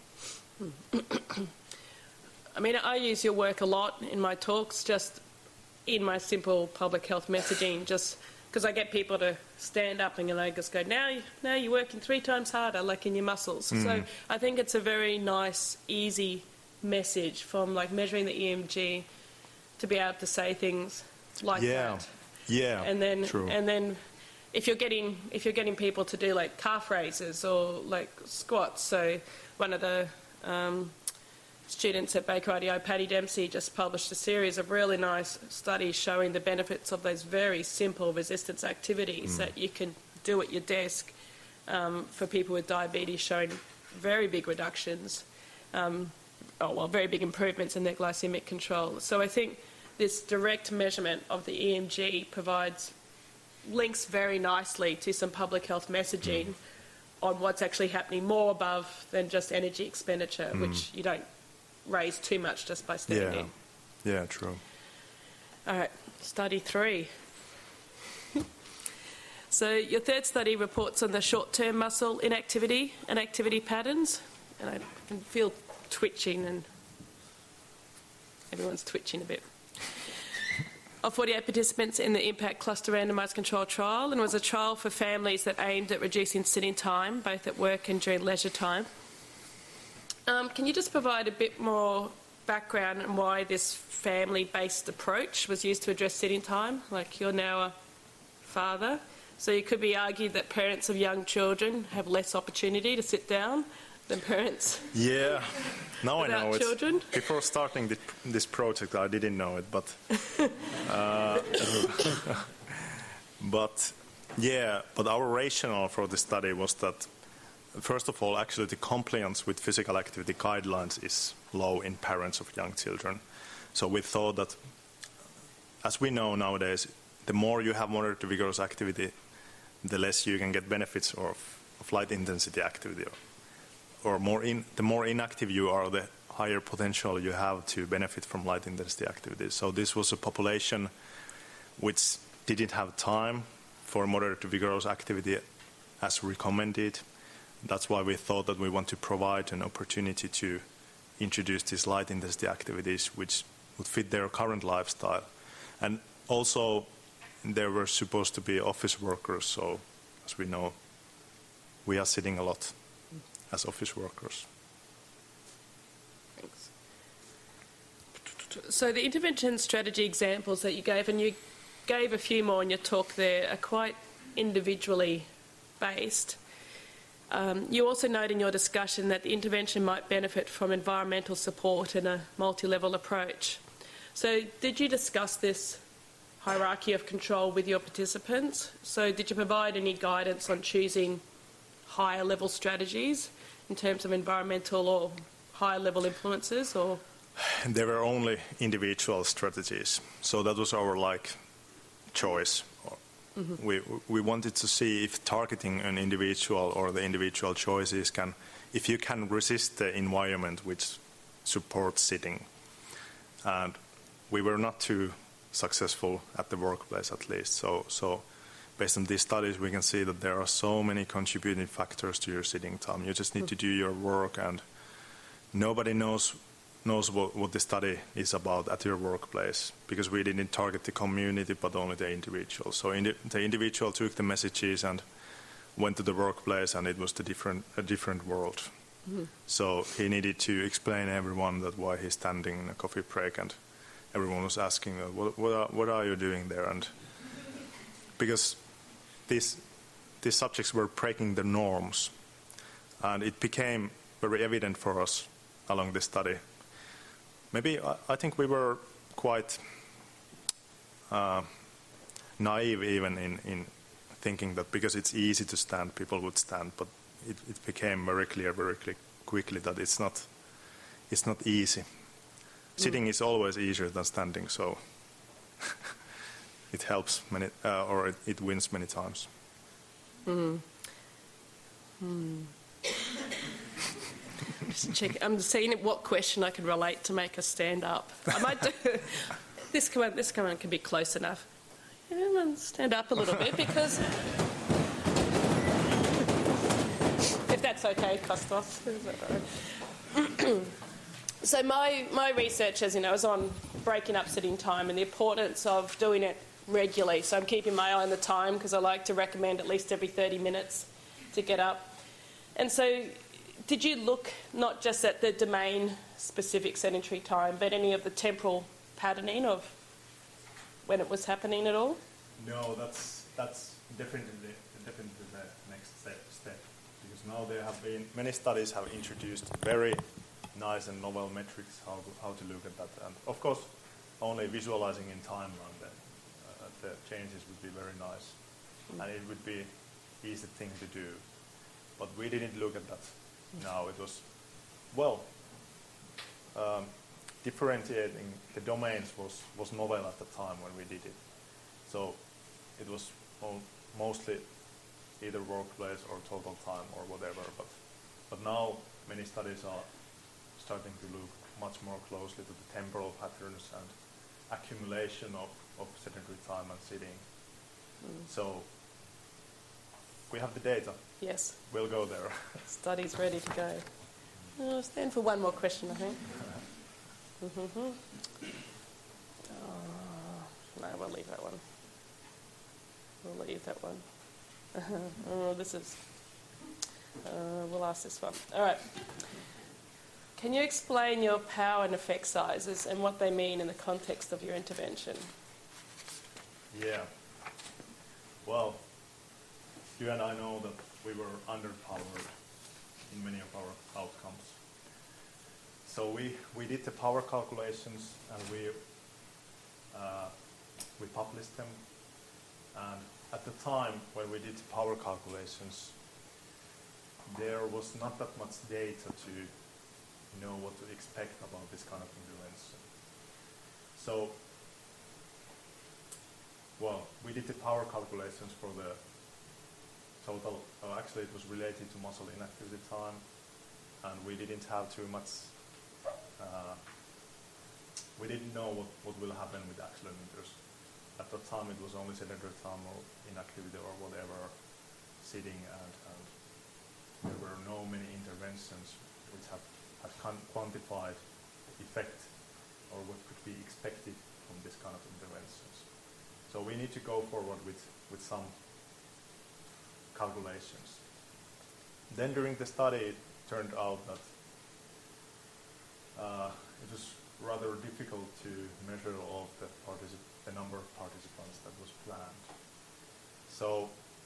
I mean, I use your work a lot in my talks, just in my simple public health messaging, just because I get people to stand up and you know, just go, now, now you're working three times harder, like in your muscles. Mm. So I think it's a very nice, easy message from like measuring the E M G to be able to say things like yeah. that. Yeah, and then true. and then if you're getting if you're getting people to do like calf raises or like squats, so one of the Um, students at Baker I D I, Paddy Dempsey, just published a series of really nice studies showing the benefits of those very simple resistance activities mm. that you can do at your desk um, for people with diabetes, showing very big reductions, um, oh well, very big improvements in their glycemic control. So I think this direct measurement of the E M G provides links very nicely to some public health messaging mm. on what's actually happening more above than just energy expenditure, mm. which you don't raise too much just by standing. Yeah, yeah, true. All right, study three. So your third study reports on the short-term muscle inactivity and activity patterns. And I can feel twitching, and everyone's twitching a bit. Of forty-eight participants in the IMPACT Cluster Randomised Control Trial, and it was a trial for families that aimed at reducing sitting time, both at work and during leisure time. Um, can you just provide a bit more background on why this family-based approach was used to address sitting time? Like, you're now a father, so it could be argued that parents of young children have less opportunity to sit down than parents. Yeah, now I know it. Children. Before starting this, this project, I didn't know it, but uh, but yeah, but our rationale for the study was that, first of all, actually the compliance with physical activity guidelines is low in parents of young children. So we thought that, as we know nowadays, the more you have moderate to vigorous activity, the less you can get benefits of, of light intensity activity. Or more in, the more inactive you are, the higher potential you have to benefit from light intensity activities. So this was a population which didn't have time for moderate to vigorous activity as recommended. That's why we thought that we want to provide an opportunity to introduce these light intensity activities which would fit their current lifestyle. And also, they were supposed to be office workers, so as we know, we are sitting a lot as office workers. Thanks. So the intervention strategy examples that you gave, and you gave a few more in your talk there, are quite individually based. Um, you also note in your discussion that the intervention might benefit from environmental support and a multi-level approach. So did you discuss this hierarchy of control with your participants? So did you provide any guidance on choosing higher level strategies in terms of environmental or higher level influences, or? There were only individual strategies, so that was our like choice. Mm-hmm. We we wanted to see if targeting an individual or the individual choices can, if you can resist the environment which supports sitting. And we were not too successful at the workplace, at least. So so. Based on these studies, we can see that there are so many contributing factors to your sitting time. You just need to do your work, and nobody knows knows what, what the study is about at your workplace, because we didn't target the community but only the individual. So indi the individual took the messages and went to the workplace, and it was the different, a different world. Mm-hmm. So he needed to explain to everyone that why he's standing in a coffee break, and everyone was asking, what, what, are, what are you doing there? And because These, these subjects were breaking the norms, And it became very evident for us along this study. Maybe I, I think we were quite uh, naive even in, in thinking that because it's easy to stand, people would stand, but it, it became very clear very quickly that it's not, it's not easy. Mm. Sitting is always easier than standing, so it helps many, uh, or it, it wins many times. Mm. Mm. Just check. I'm seeing what question I can relate to make us stand up. I might do this. Come on, this come on can be close enough. Yeah, stand up a little bit because if that's okay, Kostas. So my my research, as you know, is on breaking up sitting time and the importance of doing it regularly. So I'm keeping my eye on the time because I like to recommend at least every thirty minutes to get up. And so, did you look not just at the domain-specific sedentary time, but any of the temporal patterning of when it was happening at all? No, that's that's definitely definitely the next step. step. Because now there have been many studies have introduced very nice and novel metrics how to, how to look at that. And of course, only visualizing in timeline the, uh, the changes would be very nice, mm. and it would be easy thing to do. But we didn't look at that. Now it was, well, um, differentiating the domains was, was novel at the time when we did it. So it was all, mostly either workplace or total time or whatever. But, but now many studies are starting to look much more closely to the temporal patterns and accumulation of, of sedentary time and sitting. Mm. So we have the data. Yes. We'll go there. Study's ready to go. I'll stand for one more question, I think. Mm-hmm. Oh, no, we'll leave that one. We'll leave that one. Oh, this is... Uh, we'll ask this one. All right. Can you explain your power and effect sizes and what they mean in the context of your intervention? Yeah. Well, you and I know that we were underpowered in many of our outcomes. So we, we did the power calculations and we uh, we published them. And at the time when we did the power calculations, there was not that much data to know what to expect about this kind of intervention. So, well, we did the power calculations for the total, uh, actually it was related to muscle inactivity time, and we didn't have too much, uh, we didn't know what, what will happen with accelerometers. At that time it was only sedentary time or inactivity or whatever, sitting, and, and there were no many interventions which have had quantified effect or what could be expected from this kind of interventions. So we need to go forward with, with some calculations. Then during the study it turned out that uh, it was rather difficult to measure all of the, particip the number of participants that was planned. So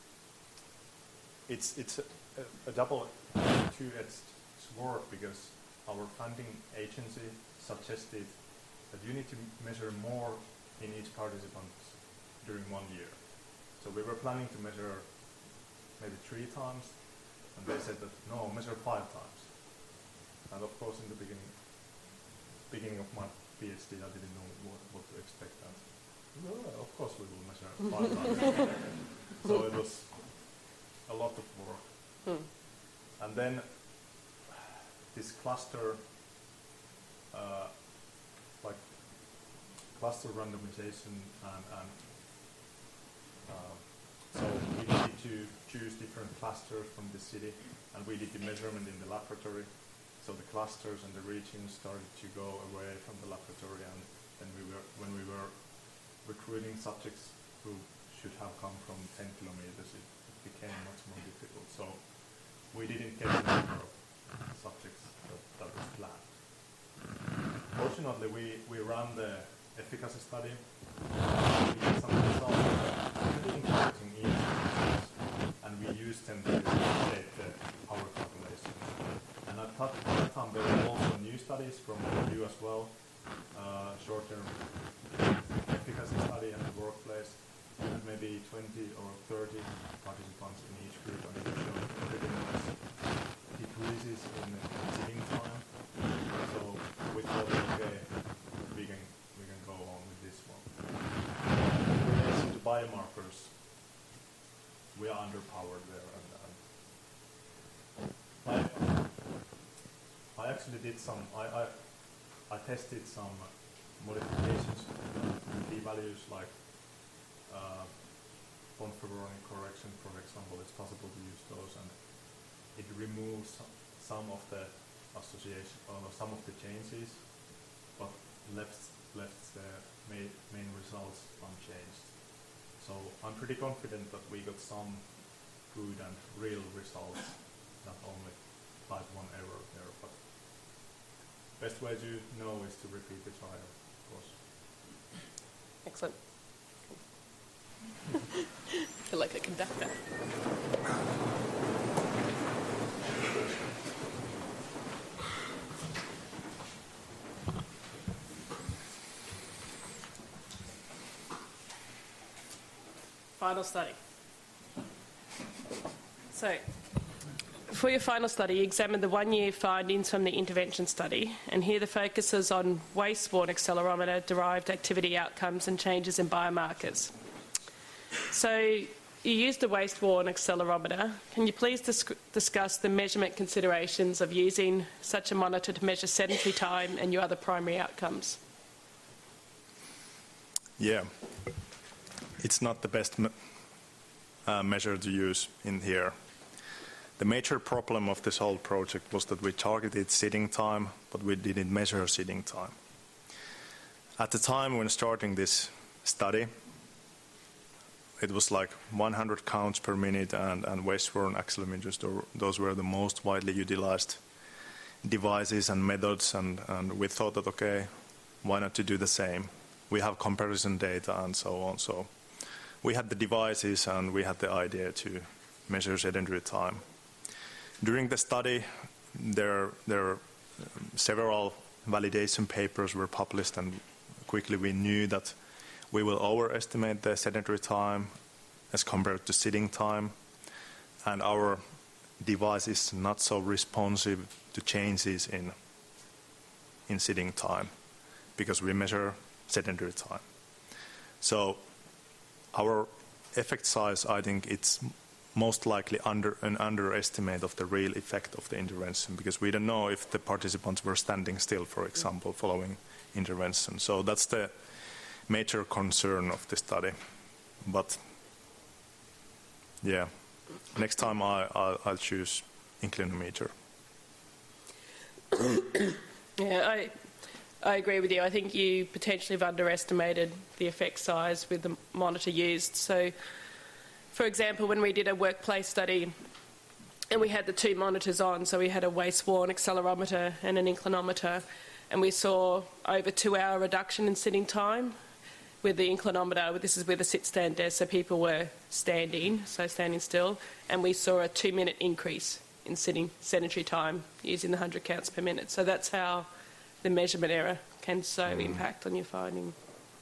it's, it's a, a double two-edged sword because our funding agency suggested that you need to measure more in each participant during one year. So we were planning to measure maybe three times, and they said that no, measure five times. And of course, in the beginning, beginning of my PhD, I didn't know what, what to expect. And no, of course, we will measure five times. So it was a lot of work. Hmm. And then this cluster, uh, like cluster randomization, and, and uh, so we needed to choose different clusters from the city, and we did the measurement in the laboratory. So the clusters and the regions started to go away from the laboratory, and then we were, when we were recruiting subjects who should have come from ten kilometers, it, it became much more difficult. So we didn't get the number of subjects that, that was planned. Fortunately, we, we ran the efficacy study. We got some results pretty encouraging, and we used them to shape the power calculation. studies from you as well, uh, short-term efficacy study at the workplace, and maybe twenty or thirty participants in each group, and it showed pretty nice decreases in sitting time. So we thought, okay, we can we can go on with this one. In relation to biomarkers, we are underpowered there. And, and I, I actually did some, I, I, I tested some modifications in p-values like uh, Bonferroni correction, for example. It's possible to use those, and it removes some of the association, or some of the changes, but left left the main, main results unchanged. So I'm pretty confident that we got some good and real results, not only type one error there, but best way to know is to repeat the trial, of course. Excellent. I feel like a conductor. Final study. So, for your final study, you examined the one-year findings from the intervention study, and here the focus is on waist-worn accelerometer, derived activity outcomes and changes in biomarkers. So, you used the waist-worn accelerometer. Can you please dis- discuss the measurement considerations of using such a monitor to measure sedentary time and your other primary outcomes? Yeah. It's not the best me- uh, measure to use in here. The major problem of this whole project was that we targeted sitting time, but we didn't measure sitting time. At the time when starting this study, it was like one hundred counts per minute, and, and waist-worn accelerometers, those were the most widely utilized devices and methods, and, and we thought that, okay, why not to do the same? We have comparison data and so on. So we had the devices and we had the idea to measure sedentary time. During the study, there, there several validation papers were published, and quickly we knew that we will overestimate the sedentary time as compared to sitting time, and our device is not so responsive to changes in, in sitting time because we measure sedentary time. So our effect size, I think it's most likely under an underestimate of the real effect of the intervention, because we don't know if the participants were standing still, for example, following intervention. So that's the major concern of the study. But yeah, next time I, I, I'll choose inclinometer. Yeah, I I agree with you. I think you potentially have underestimated the effect size with the monitor used. So, for example, when we did a workplace study and we had the two monitors on, so we had a waist-worn accelerometer and an inclinometer, and we saw over two-hour reduction in sitting time with the inclinometer. This is with a sit-stand desk, so people were standing, so standing still, and we saw a two-minute increase in sitting sedentary time using the one hundred counts per minute. So that's how the measurement error can so mm. impact on your finding.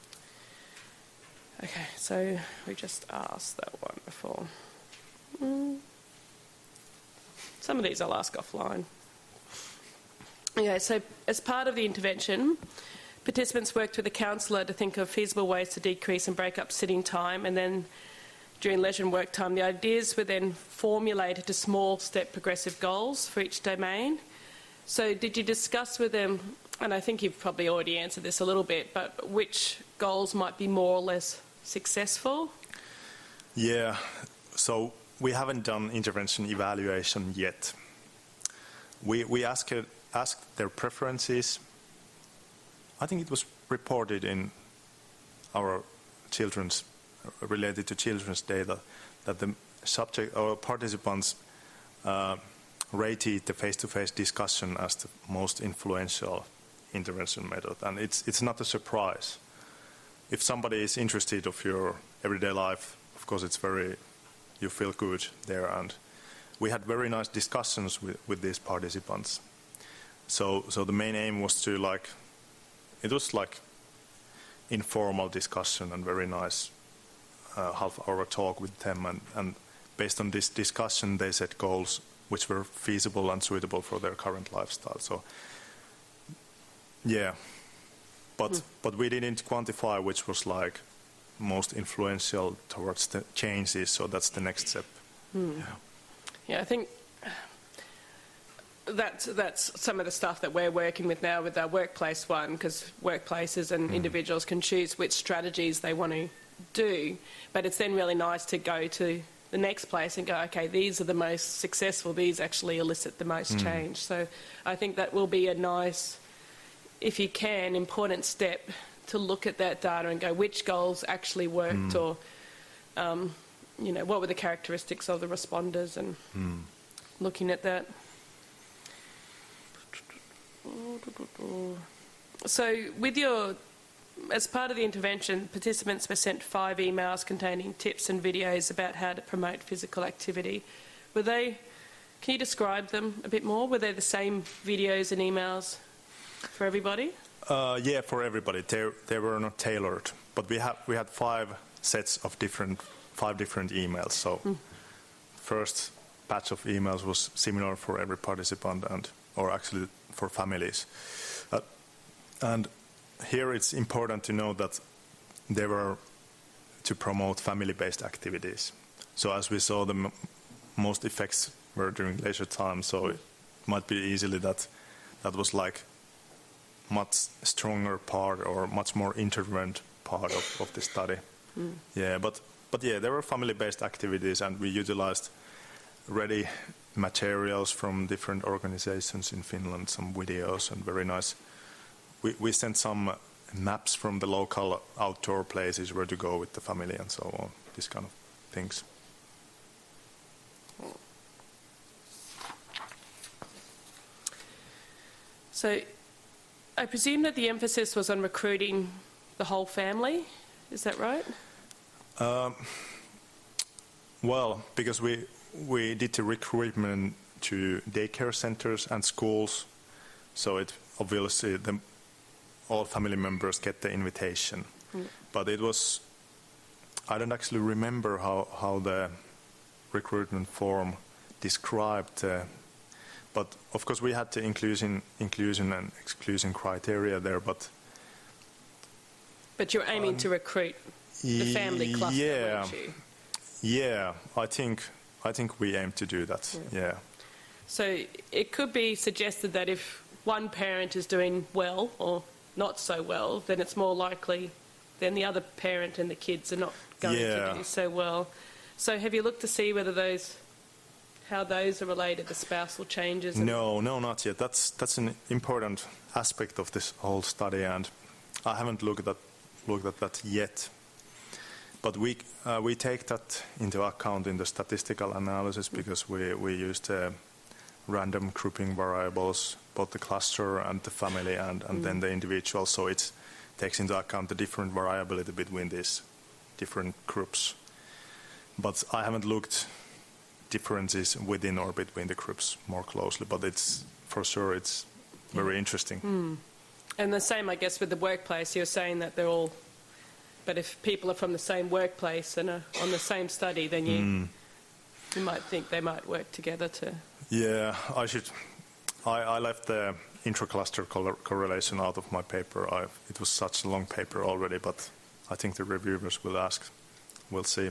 Okay, so we just asked that one before. Mm. Some of these I'll ask offline. Okay, so as part of the intervention, participants worked with a counsellor to think of feasible ways to decrease and break up sitting time, and then during leisure and work time, the ideas were then formulated to small step progressive goals for each domain. So did you discuss with them, and I think you've probably already answered this a little bit, but which goals might be more or less successful? Yeah, so we haven't done intervention evaluation yet. We, we asked, asked their preferences. I think it was reported in our children's, related to children's data, that the subject or participants uh, rated the face-to-face discussion as the most influential intervention method, and it's it's not a surprise. If somebody is interested of your everyday life, of course it's very, you feel good there, and we had very nice discussions with, with these participants. So, so the main aim was to like, it was like informal discussion and very nice uh, half-hour talk with them, and, and based on this discussion, they set goals which were feasible and suitable for their current lifestyle. So, yeah, but mm. but we didn't quantify which was like most influential towards the changes. So that's the next step. Mm. Yeah. yeah, I think that's that's some of the stuff that we're working with now with our workplace one, because workplaces and mm. individuals can choose which strategies they want to do, but it's then really nice to go to the next place and go, okay, these are the most successful, these actually elicit the most mm. change. So I think that will be a nice, if you can, important step to look at that data and go, which goals actually worked, mm. or, um, you know, what were the characteristics of the responders, and mm. looking at that. So with your, as part of the intervention, participants were sent five emails containing tips and videos about how to promote physical activity. Were they, can you describe them a bit more? Were they the same videos and emails for everybody? Uh, yeah, for everybody. They, they were not tailored, but we had we had five sets of different, five different emails. So mm. first batch of emails was similar for every participant, and or actually for families. Uh, and here it's important to know that they were to promote family-based activities. So as we saw, the m most effects were during leisure time, so it might be easily that that was like much stronger part or much more intervened part of, of the study. Mm. Yeah, but, but yeah, there were family-based activities, and we utilized ready materials from different organizations in Finland, some videos, and very nice. We, we sent some maps from the local outdoor places where to go with the family and so on, these kind of things. So I presume that the emphasis was on recruiting the whole family, is that right? Um, well, because we we did the recruitment to daycare centers and schools, so it obviously the, all family members get the invitation. Mm. But it was, I don't actually remember how, how the recruitment form described, uh, but of course we had the inclusion, inclusion and exclusion criteria there, but... But you're aiming um, to recruit the family cluster, yeah, weren't you? Yeah, I think... I think we aim to do that, yeah. yeah. So it could be suggested that if one parent is doing well or not so well, then it's more likely then the other parent and the kids are not going yeah. to do so well. So have you looked to see whether those, how those are related, the spousal changes? No, no, not yet. That's, that's an important aspect of this whole study, and I haven't looked at, looked at that yet. But we, uh, we take that into account in the statistical analysis, because we, we used uh, random grouping variables, both the cluster and the family and, and mm. then the individual. So it takes into account the different variability between these different groups. But I haven't looked differences within or between the groups more closely, but it's for sure it's very interesting. Mm. And the same, I guess, with the workplace. You're saying that they're all... But if people are from the same workplace and are on the same study, then you mm. you might think they might work together to... Yeah, I should... I, I left the intra-cluster correlation out of my paper. I, it was such a long paper already, but I think the reviewers will ask. We'll see.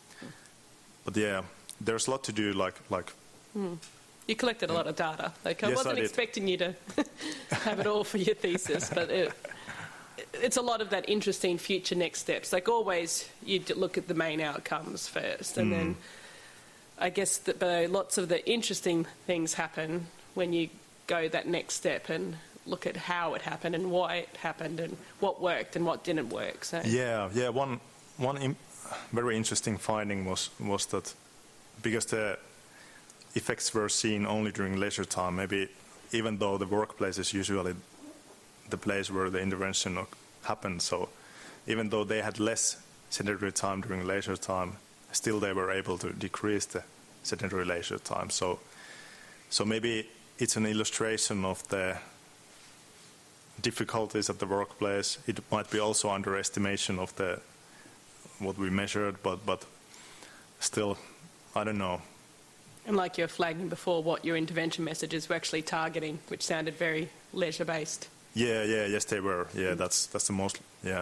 But yeah, there's a lot to do, like... like mm. You collected a lot of data. Like, I yes, wasn't I expecting you to have it all for your thesis, but... It, it's a lot of that interesting future next steps. Like always, you look at the main outcomes first, and mm. then I guess that, but lots of the interesting things happen when you go that next step and look at how it happened and why it happened and what worked and what didn't work. So yeah, yeah. One one im very interesting finding was was that because the effects were seen only during leisure time, maybe even though the workplace is usually the place where the intervention happened, so even though they had less sedentary time during leisure time, still they were able to decrease the sedentary leisure time. So, so maybe it's an illustration of the difficulties at the workplace. It might be also underestimation of the what we measured, but but still, I don't know. And like you were flagging before, what your intervention messages were actually targeting, which sounded very leisure-based. Yeah, yeah, yes, they were. Yeah, that's that's the most. Yeah.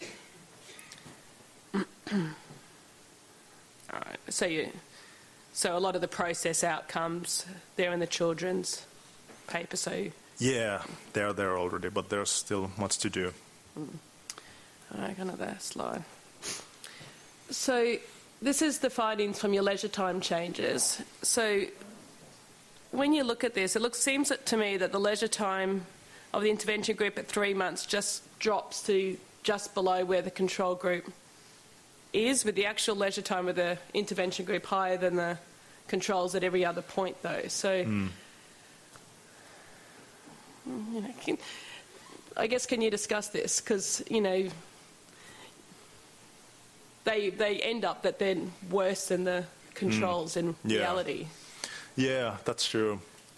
All right. So you, so a lot of the process outcomes there in the children's paper. So Yeah, they're there already, but there's still much to do. Mm. All right, another slide. So this is the findings from your leisure time changes. So when you look at this, it looks seems to me that the leisure time of the intervention group at three months just drops to just below where the control group is, with the actual leisure time of the intervention group higher than the controls at every other point, though. So, mm. you know, can, I guess can you discuss this? Because, you know, they they end up that they're worse than the controls mm. in yeah. reality. Yeah, that's true.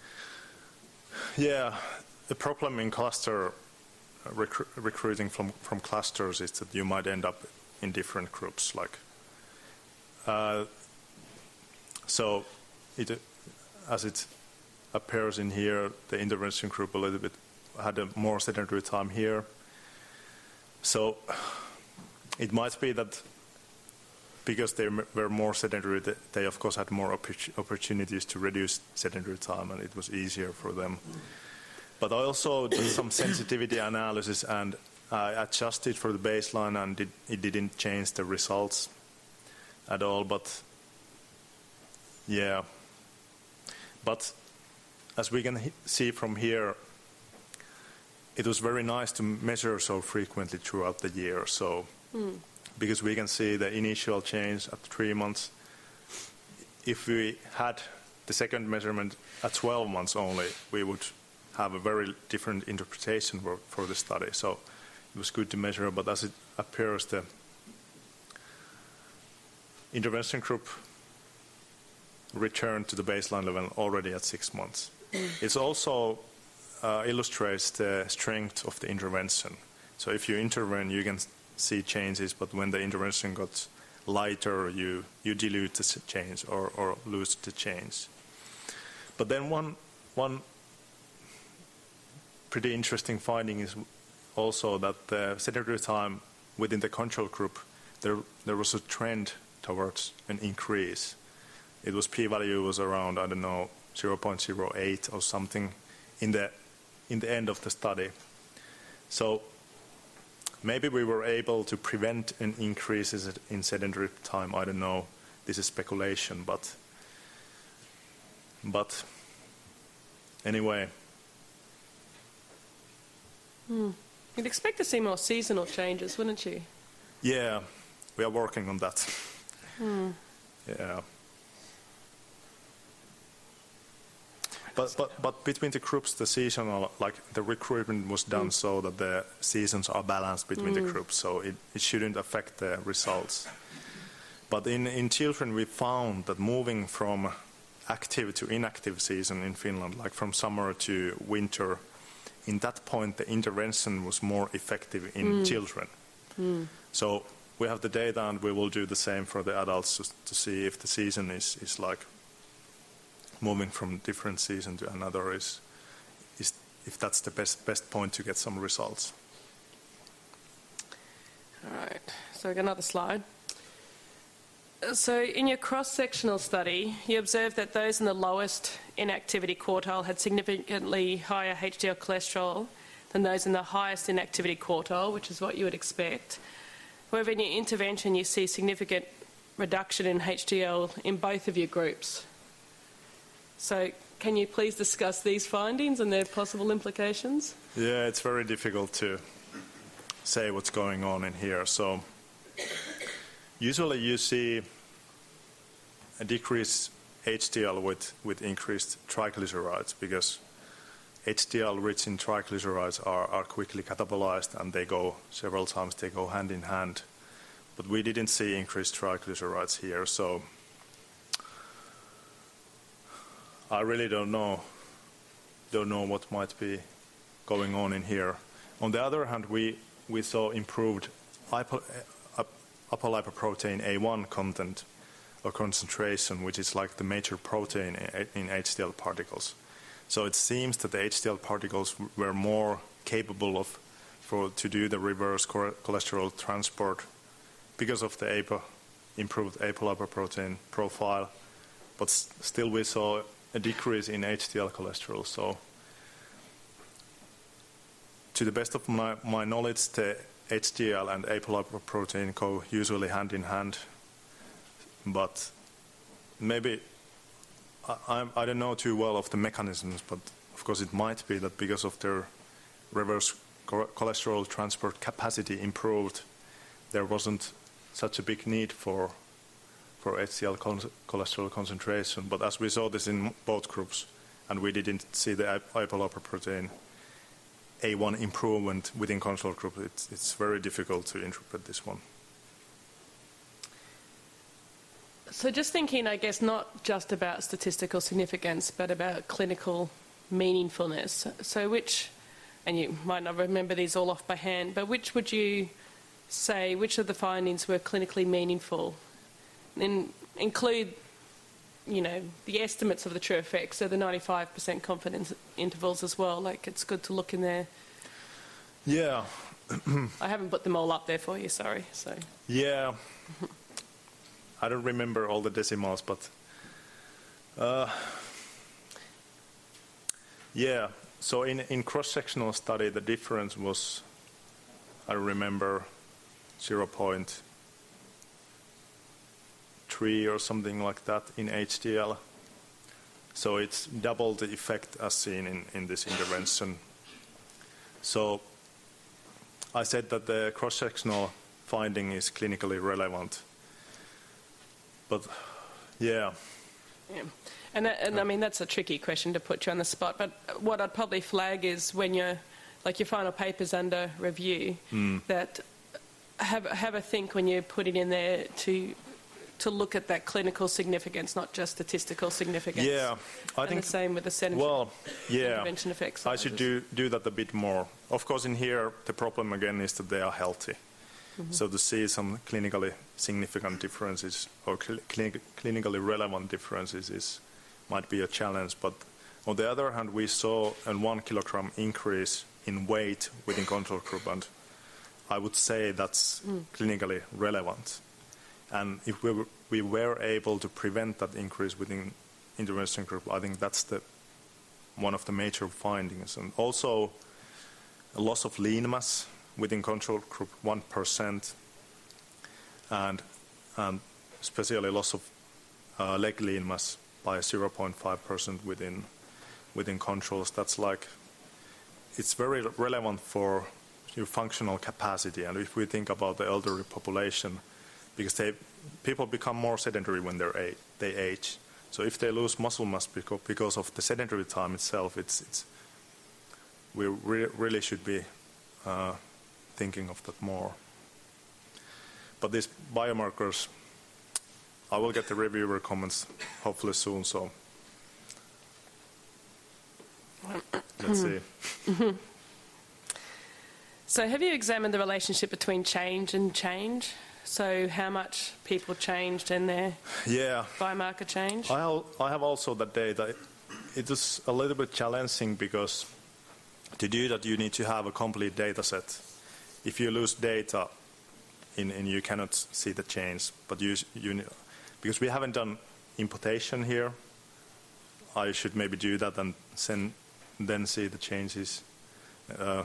Yeah, the problem in cluster recru recruiting from, from clusters is that you might end up in different groups. Like, uh, so, it, as it appears in here, the intervention group a little bit had a more sedentary time here. So, it might be that because they were more sedentary, they of course had more opportunities to reduce sedentary time, and it was easier for them. But I also did some sensitivity analysis, and I adjusted for the baseline, and it, it didn't change the results at all. But yeah, but as we can see from here, it was very nice to measure so frequently throughout the year. So. Mm. Because we can see the initial change at three months. If we had the second measurement at twelve months only, we would have a very different interpretation for, for the study. So it was good to measure, but as it appears, the intervention group returned to the baseline level already at six months. It also uh, illustrates the strength of the intervention. So if you intervene, you can see changes, but when the intervention got lighter, you, you dilute the change or, or lose the change. But then one, one pretty interesting finding is also that the sedentary time within the control group, there, there was a trend towards an increase. It was p-value was around, I don't know, zero point zero eight or something in the, in the end of the study. So maybe we were able to prevent an increase in sedentary time. I don't know. This is speculation, but but anyway. Hmm. You'd expect to see more seasonal changes, wouldn't you? Yeah, we are working on that. Hmm. Yeah. But, but, but between the groups, the seasonal, like the recruitment was done mm. so that the seasons are balanced between mm. the groups, so it, it shouldn't affect the results. But in, in children, we found that moving from active to inactive season in Finland, like from summer to winter, in that point, the intervention was more effective in mm. children. Mm. So we have the data, and we will do the same for the adults to, to see if the season is, is like moving from different season to another is, is if that's the best best point to get some results. All right, so we got another slide. So in your cross-sectional study, you observed that those in the lowest inactivity quartile had significantly higher H D L cholesterol than those in the highest inactivity quartile, which is what you would expect. However, in your intervention, you see significant reduction in H D L in both of your groups. So can you please discuss these findings and their possible implications? Yeah, it's very difficult to say what's going on in here. So usually you see a decreased H D L with, with increased triglycerides, because H D L rich in triglycerides are, are quickly catabolized, and they go several times, they go hand in hand. But we didn't see increased triglycerides here, so I really don't know don't know what might be going on in here. On the other hand, we, we saw improved apo, uh, apolipoprotein A one content or concentration, which is like the major protein in H D L particles. So it seems that the H D L particles were more capable of for to do the reverse cholesterol transport because of the apo, improved apolipoprotein profile. But still we saw a decrease in H D L cholesterol. So to the best of my, my knowledge, the H D L and apolipoprotein go usually hand in hand. But maybe, I, I don't know too well of the mechanisms, but of course it might be that because of their reverse cholesterol transport capacity improved, there wasn't such a big need for for H D L cholesterol concentration. But as we saw this in both groups, and we didn't see the apolipoprotein A one improvement within control group, it's, it's very difficult to interpret this one. So just thinking, I guess, not just about statistical significance, but about clinical meaningfulness. So which, and you might not remember these all off by hand, but which would you say, which of the findings were clinically meaningful? And include, you know, the estimates of the true effects, so the ninety-five percent confidence intervals as well. Like, it's good to look in there. Yeah. I haven't put them all up there for you, sorry. So. Yeah. I don't remember all the decimals, but uh, yeah. So in in cross-sectional study, the difference was, I remember, zero point three or something like that in H D L. So it's double the effect as seen in, in this intervention. So I said that the cross-sectional finding is clinically relevant. But, yeah. Yeah. And, that, and I mean, that's a tricky question to put you on the spot. But what I'd probably flag is when you're, like your final paper's under review, mm. that have, have a think when you put it in there to to look at that clinical significance, not just statistical significance. Yeah, I and think the same with the sedentary well, yeah, intervention effects. I should do, do that a bit more. Of course, in here, the problem again is that they are healthy. Mm-hmm. So to see some clinically significant differences or cl clinic clinically relevant differences is, might be a challenge. But on the other hand, we saw a one kilogram increase in weight within control group, and I would say that's mm. clinically relevant. And if we were, we were able to prevent that increase within intervention group, I think that's the one of the major findings. And also a loss of lean mass within control group one percent, and, and especially loss of uh, leg lean mass by zero point five percent within, within controls. That's like, it's very relevant for your functional capacity. And if we think about the elderly population, because they, people become more sedentary when they're a, they age. So if they lose muscle mass because, because of the sedentary time itself, it's, it's, we re really should be uh, thinking of that more. But these biomarkers, I will get the reviewer comments hopefully soon, so let's see. So have you examined the relationship between change and change? So how much people changed and their yeah. biomarker change? I, I have also that data. It is a little bit challenging because to do that you need to have a complete data set. If you lose data, in, in you cannot see the change. But you, you, because we haven't done imputation here, I should maybe do that and send, then see the changes, uh,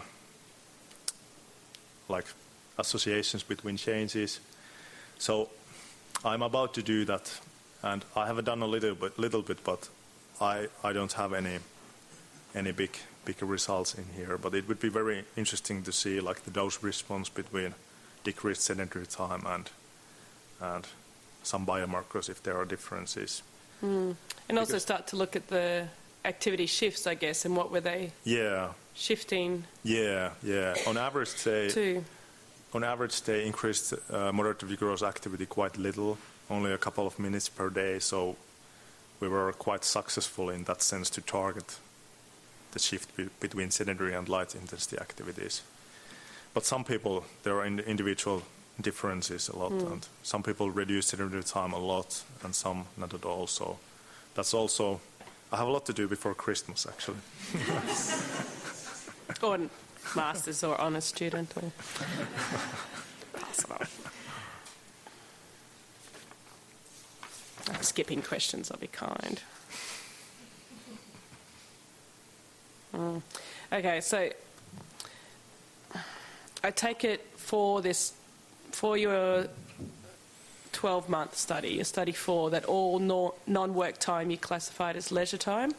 like associations between changes. So I'm about to do that, and I have done a little bit, little bit, but I, I don't have any any big big results in here. But it would be very interesting to see like the dose response between decreased sedentary time and and some biomarkers if there are differences. Mm. And also because start to look at the activity shifts, I guess, and what were they yeah shifting? Yeah, yeah. On average, they. To? On average, they increased uh, moderate vigorous activity quite little, only a couple of minutes per day, so we were quite successful in that sense to target the shift be- between sedentary and light intensity activities. But some people, there are in- individual differences a lot, mm. and some people reduce sedentary time a lot, and some not at all. So that's also, I have a lot to do before Christmas, actually. Or masters or honours student, or pass it on. I'm skipping questions, I'll be kind. Mm. Okay, so I take it for this, for your twelve-month study, your study four, that all no, non-work time you classified as leisure time.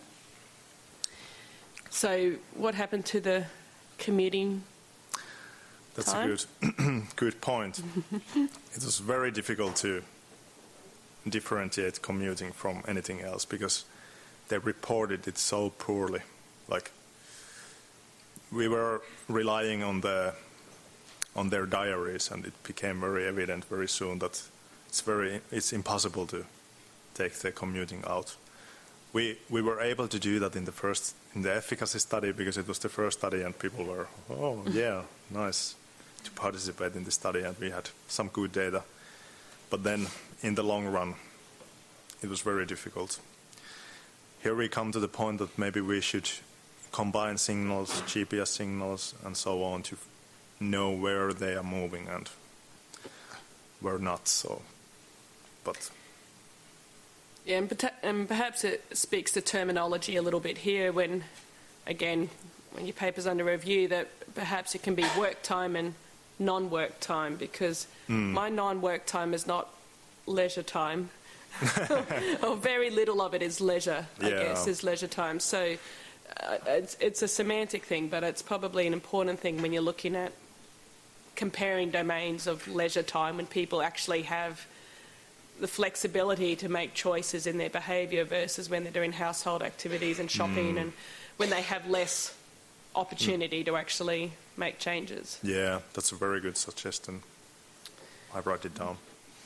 So what happened to the commuting That's time? a good, good point. It was very difficult to differentiate commuting from anything else because they reported it so poorly. Like, we were relying on the on their diaries, and it became very evident very soon that it's very it's impossible to take the commuting out. We we were able to do that in the first in the efficacy study because it was the first study, and people were oh yeah nice to participate in the study, and we had some good data. But then in the long run, it was very difficult. Here we come to the point that maybe we should combine signals, G P S signals, and so on to know where they are moving and where not. So, but yeah, and, peta- and perhaps it speaks to terminology a little bit here. When, again, when your paper's under review, that perhaps it can be work time and non-work time, because mm. my non-work time is not leisure time. Or very little of it is leisure, I yeah. guess, is leisure time. So uh, it's, it's a semantic thing, but it's probably an important thing when you're looking at comparing domains of leisure time, when people actually have the flexibility to make choices in their behaviour versus when they're doing household activities and shopping, mm. and when they have less opportunity mm. to actually make changes. Yeah, that's a very good suggestion. I write it down.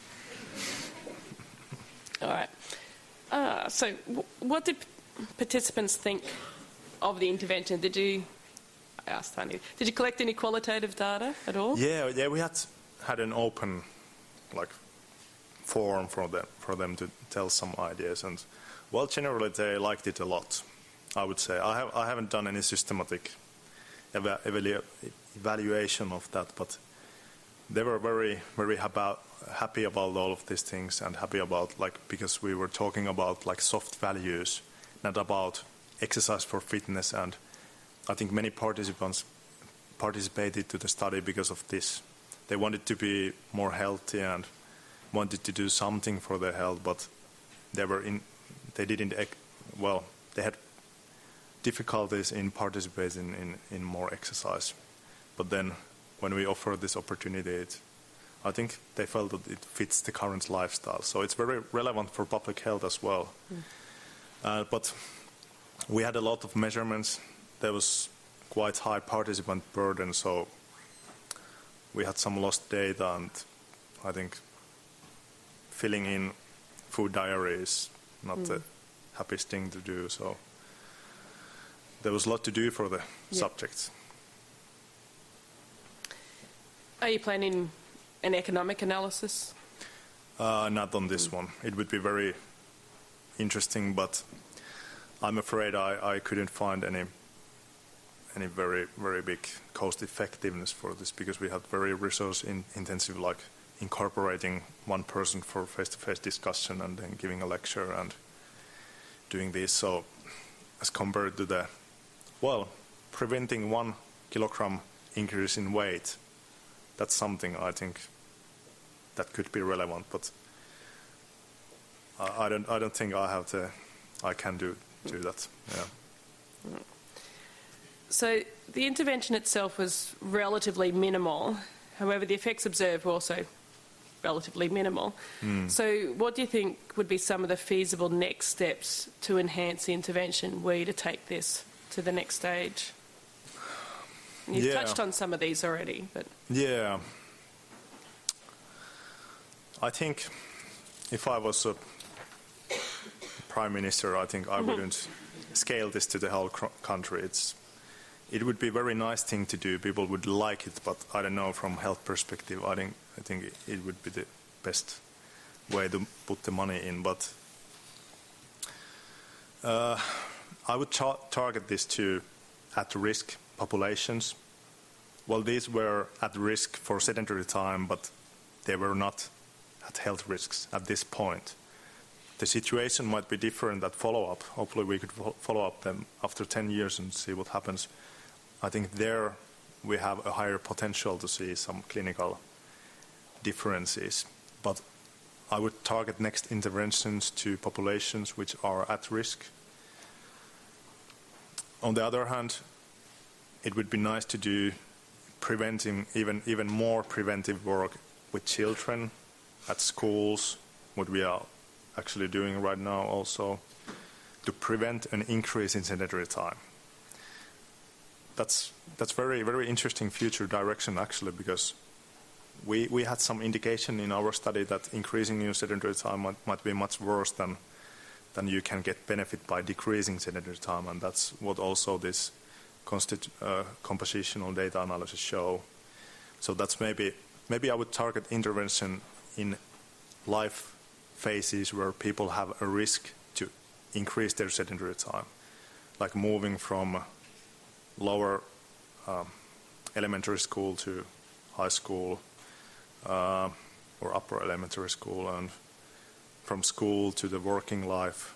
All right. Uh, so w- what did p- participants think of the intervention? Did you, I asked Tanya, did you collect any qualitative data at all? Yeah, yeah, we had had an open, like, forum for them for them to tell some ideas, and well, generally they liked it a lot. I would say I have I haven't done any systematic eva- evalu- evaluation of that, but they were very very about, happy about all of these things, and happy about, like, because we were talking about like soft values, not about exercise for fitness, and I think many participants participated to the study because of this. They wanted to be more healthy and wanted to do something for their health, but they were in they didn't well they had difficulties in participating in, in more exercise. But then when we offered this opportunity, it, I think they felt that it fits the current lifestyle, so it's very relevant for public health as well. Mm. Uh, but we had a lot of measurements. There was quite high participant burden, so we had some lost data, and I think filling in food diary is not mm. the happiest thing to do, so there was a lot to do for the yeah. subjects. Are you planning an economic analysis? Uh, not on this mm. one. It would be very interesting, but I'm afraid I, I couldn't find any any very, very big cost effectiveness for this, because we had very resource in, intensive, like incorporating one person for face-to-face discussion and then giving a lecture and doing this. So as compared to the, well, preventing one kilogram increase in weight, that's something I think that could be relevant, but I, I don't I don't think I have the, I can do, do that, yeah. So the intervention itself was relatively minimal. However, the effects observed were also relatively minimal. Mm. So what do you think would be some of the feasible next steps to enhance the intervention were you to take this to the next stage? You've yeah. touched on some of these already, but... Yeah. I think if I was a prime minister, I think I wouldn't scale this to the whole country, it's, it would be a very nice thing to do. People would like it, but I don't know, from health perspective, I think, I think it would be the best way to put the money in. But uh, I would ta target this to at-risk populations. Well, these were at risk for sedentary time, but they were not at health risks at this point. The situation might be different at follow-up. Hopefully we could follow up them after ten years and see what happens. I think there we have a higher potential to see some clinical differences. But I would target next interventions to populations which are at risk. On the other hand, it would be nice to do preventing even, even more preventive work with children at schools, what we are actually doing right now also, to prevent an increase in sedentary time. That's that's very very interesting future direction actually, because we we had some indication in our study that increasing your sedentary time might, might be much worse than than you can get benefit by decreasing sedentary time, and that's what also this constitu uh, compositional data analysis show. So that's maybe maybe I would target intervention in life phases where people have a risk to increase their sedentary time, like moving from lower um, elementary school to high school uh, or upper elementary school, and from school to the working life.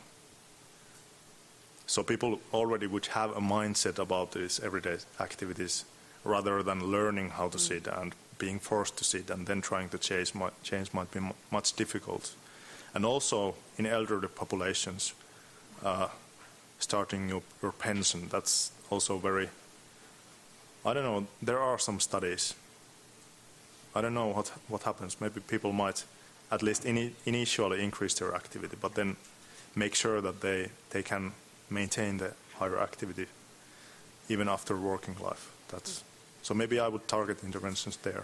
So people already would have a mindset about these everyday activities rather than learning how to mm. sit and being forced to sit, and then trying to change might, change might be much difficult. And also in elderly populations, uh, starting your, your pension, that's also very, I don't know, there are some studies. I don't know what, what happens. Maybe people might at least ini initially increase their activity, but then make sure that they, they can maintain the higher activity even after working life. That's, so maybe I would target interventions there.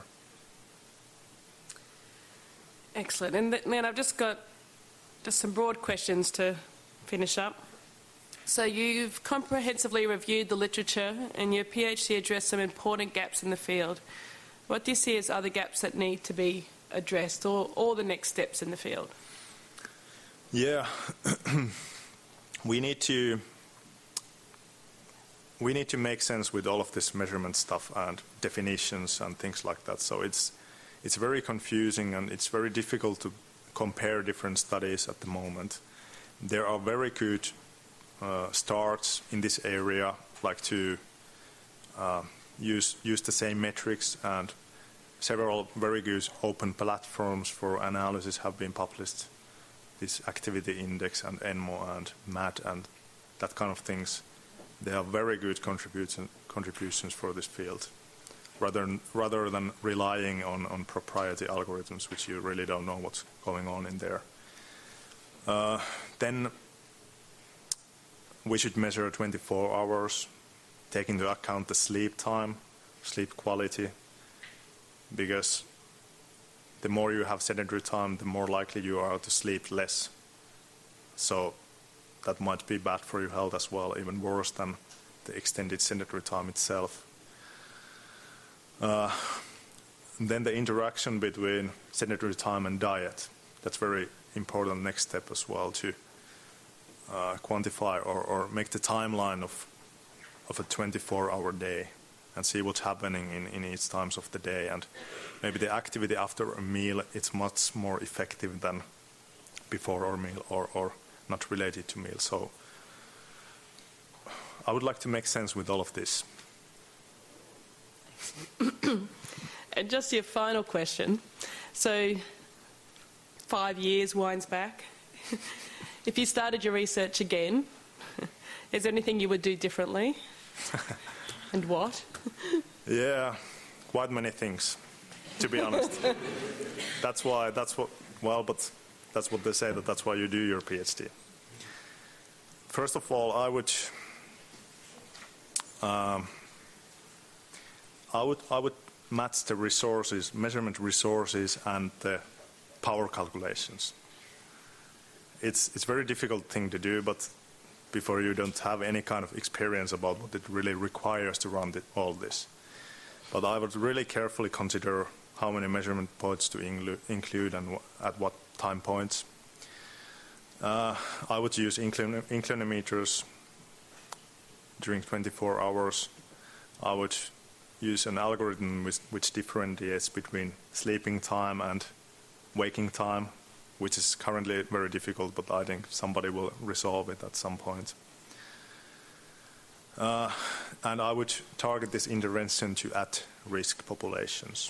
Excellent. And then I've just got just some broad questions to finish up. So you've comprehensively reviewed the literature, and your PhD addressed some important gaps in the field. What do you see as other gaps that need to be addressed, or, or the next steps in the field? Yeah, we need to we need to make sense with all of this measurement stuff and definitions and things like that. So it's it's very confusing, and it's very difficult to compare different studies at the moment. There are very good uh, starts in this area, like to uh, use use the same metrics, and several very good open platforms for analysis have been published. This activity index and E N M O and M A D and that kind of things. They are very good contribution, contributions for this field, rather rather than relying on, on proprietary algorithms, which you really don't know what's going on in there. Uh, then we should measure twenty-four hours, take into account the sleep time, sleep quality, because the more you have sedentary time, the more likely you are to sleep less. So that might be bad for your health as well, even worse than the extended sedentary time itself. Uh, then the interaction between sedentary time and diet. That's very important next step as well, to uh, quantify or, or make the timeline of, of a twenty-four hour day and see what's happening in, in each times of the day. And maybe the activity after a meal, it's much more effective than before our meal, or, or not related to meal. So I would like to make sense with all of this. And just your final question. So five years winds back. If you started your research again, is there anything you would do differently? And what? Yeah, quite many things, to be honest. That's why, that's what, well, but that's what they say, that that's why you do your PhD. First of all, I would, um, I would, I would match the resources, measurement resources, and the power calculations. It's it's a very difficult thing to do, but before you don't have any kind of experience about what it really requires to run the, all this. But I would really carefully consider how many measurement points to inclu include and w at what time points. Uh, I would use inclin inclinometers during twenty-four hours. I would use an algorithm which, which differentiates between sleeping time and waking time, which is currently very difficult, but I think somebody will resolve it at some point. Uh, and I would target this intervention to at-risk populations.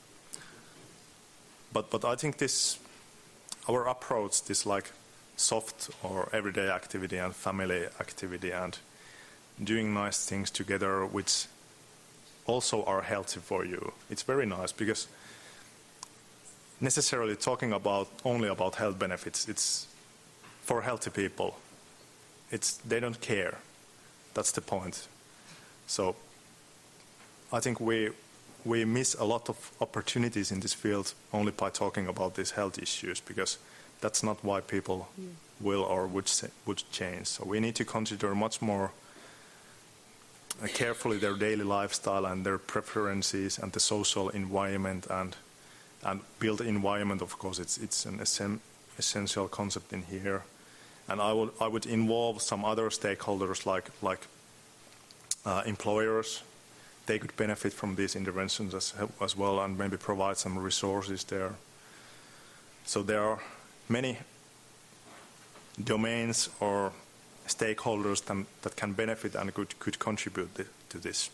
But, but I think this, our approach, this like soft or everyday activity and family activity and doing nice things together, which also are healthy for you, it's very nice, because necessarily talking about only about health benefits, it's for healthy people. It's, they don't care. That's the point. So I think we we miss a lot of opportunities in this field only by talking about these health issues, because that's not why people mm. will or would would change. So we need to consider much more uh, carefully their daily lifestyle and their preferences and the social environment and and build environment. Of course, it's it's an essen essential concept in here. And I would I would involve some other stakeholders like like uh, employers. They could benefit from these interventions as as well, and maybe provide some resources there. So there are many domains or stakeholders that, that can benefit and could could contribute th to this.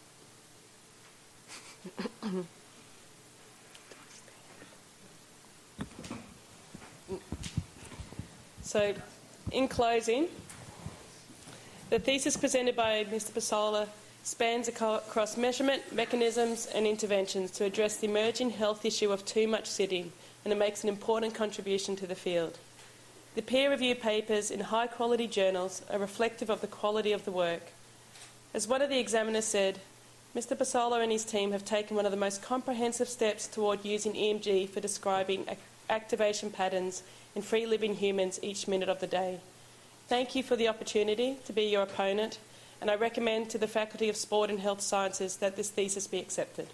So, in closing, the thesis presented by Mister Pasola spans across measurement, mechanisms and interventions to address the emerging health issue of too much sitting, and it makes an important contribution to the field. The peer-reviewed papers in high-quality journals are reflective of the quality of the work. As one of the examiners said, Mister Pasola and his team have taken one of the most comprehensive steps toward using E M G for describing activation patterns in free-living humans each minute of the day. Thank you for the opportunity to be your opponent, and I recommend to the Faculty of Sport and Health Sciences that this thesis be accepted.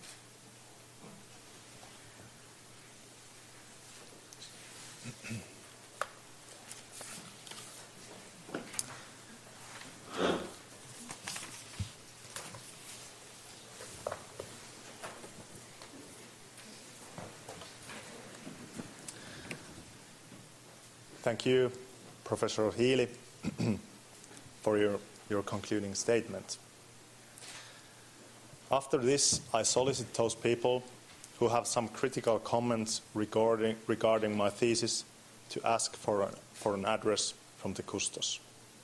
Thank you, Professor Healy, for your, your concluding statement. After this, I solicit those people who have some critical comments regarding, regarding my thesis to ask for, a, for an address from the Custos.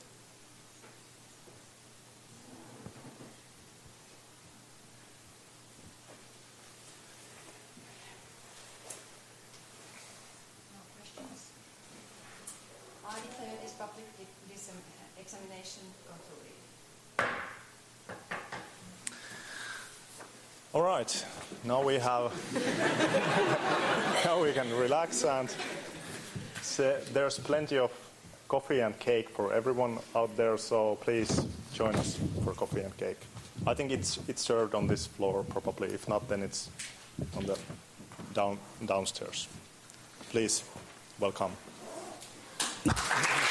All right, now we have, now we can relax, and so there's plenty of coffee and cake for everyone out there, so please join us for coffee and cake. I think it's, it's served on this floor probably. If not, then it's on the down, downstairs. Please, welcome.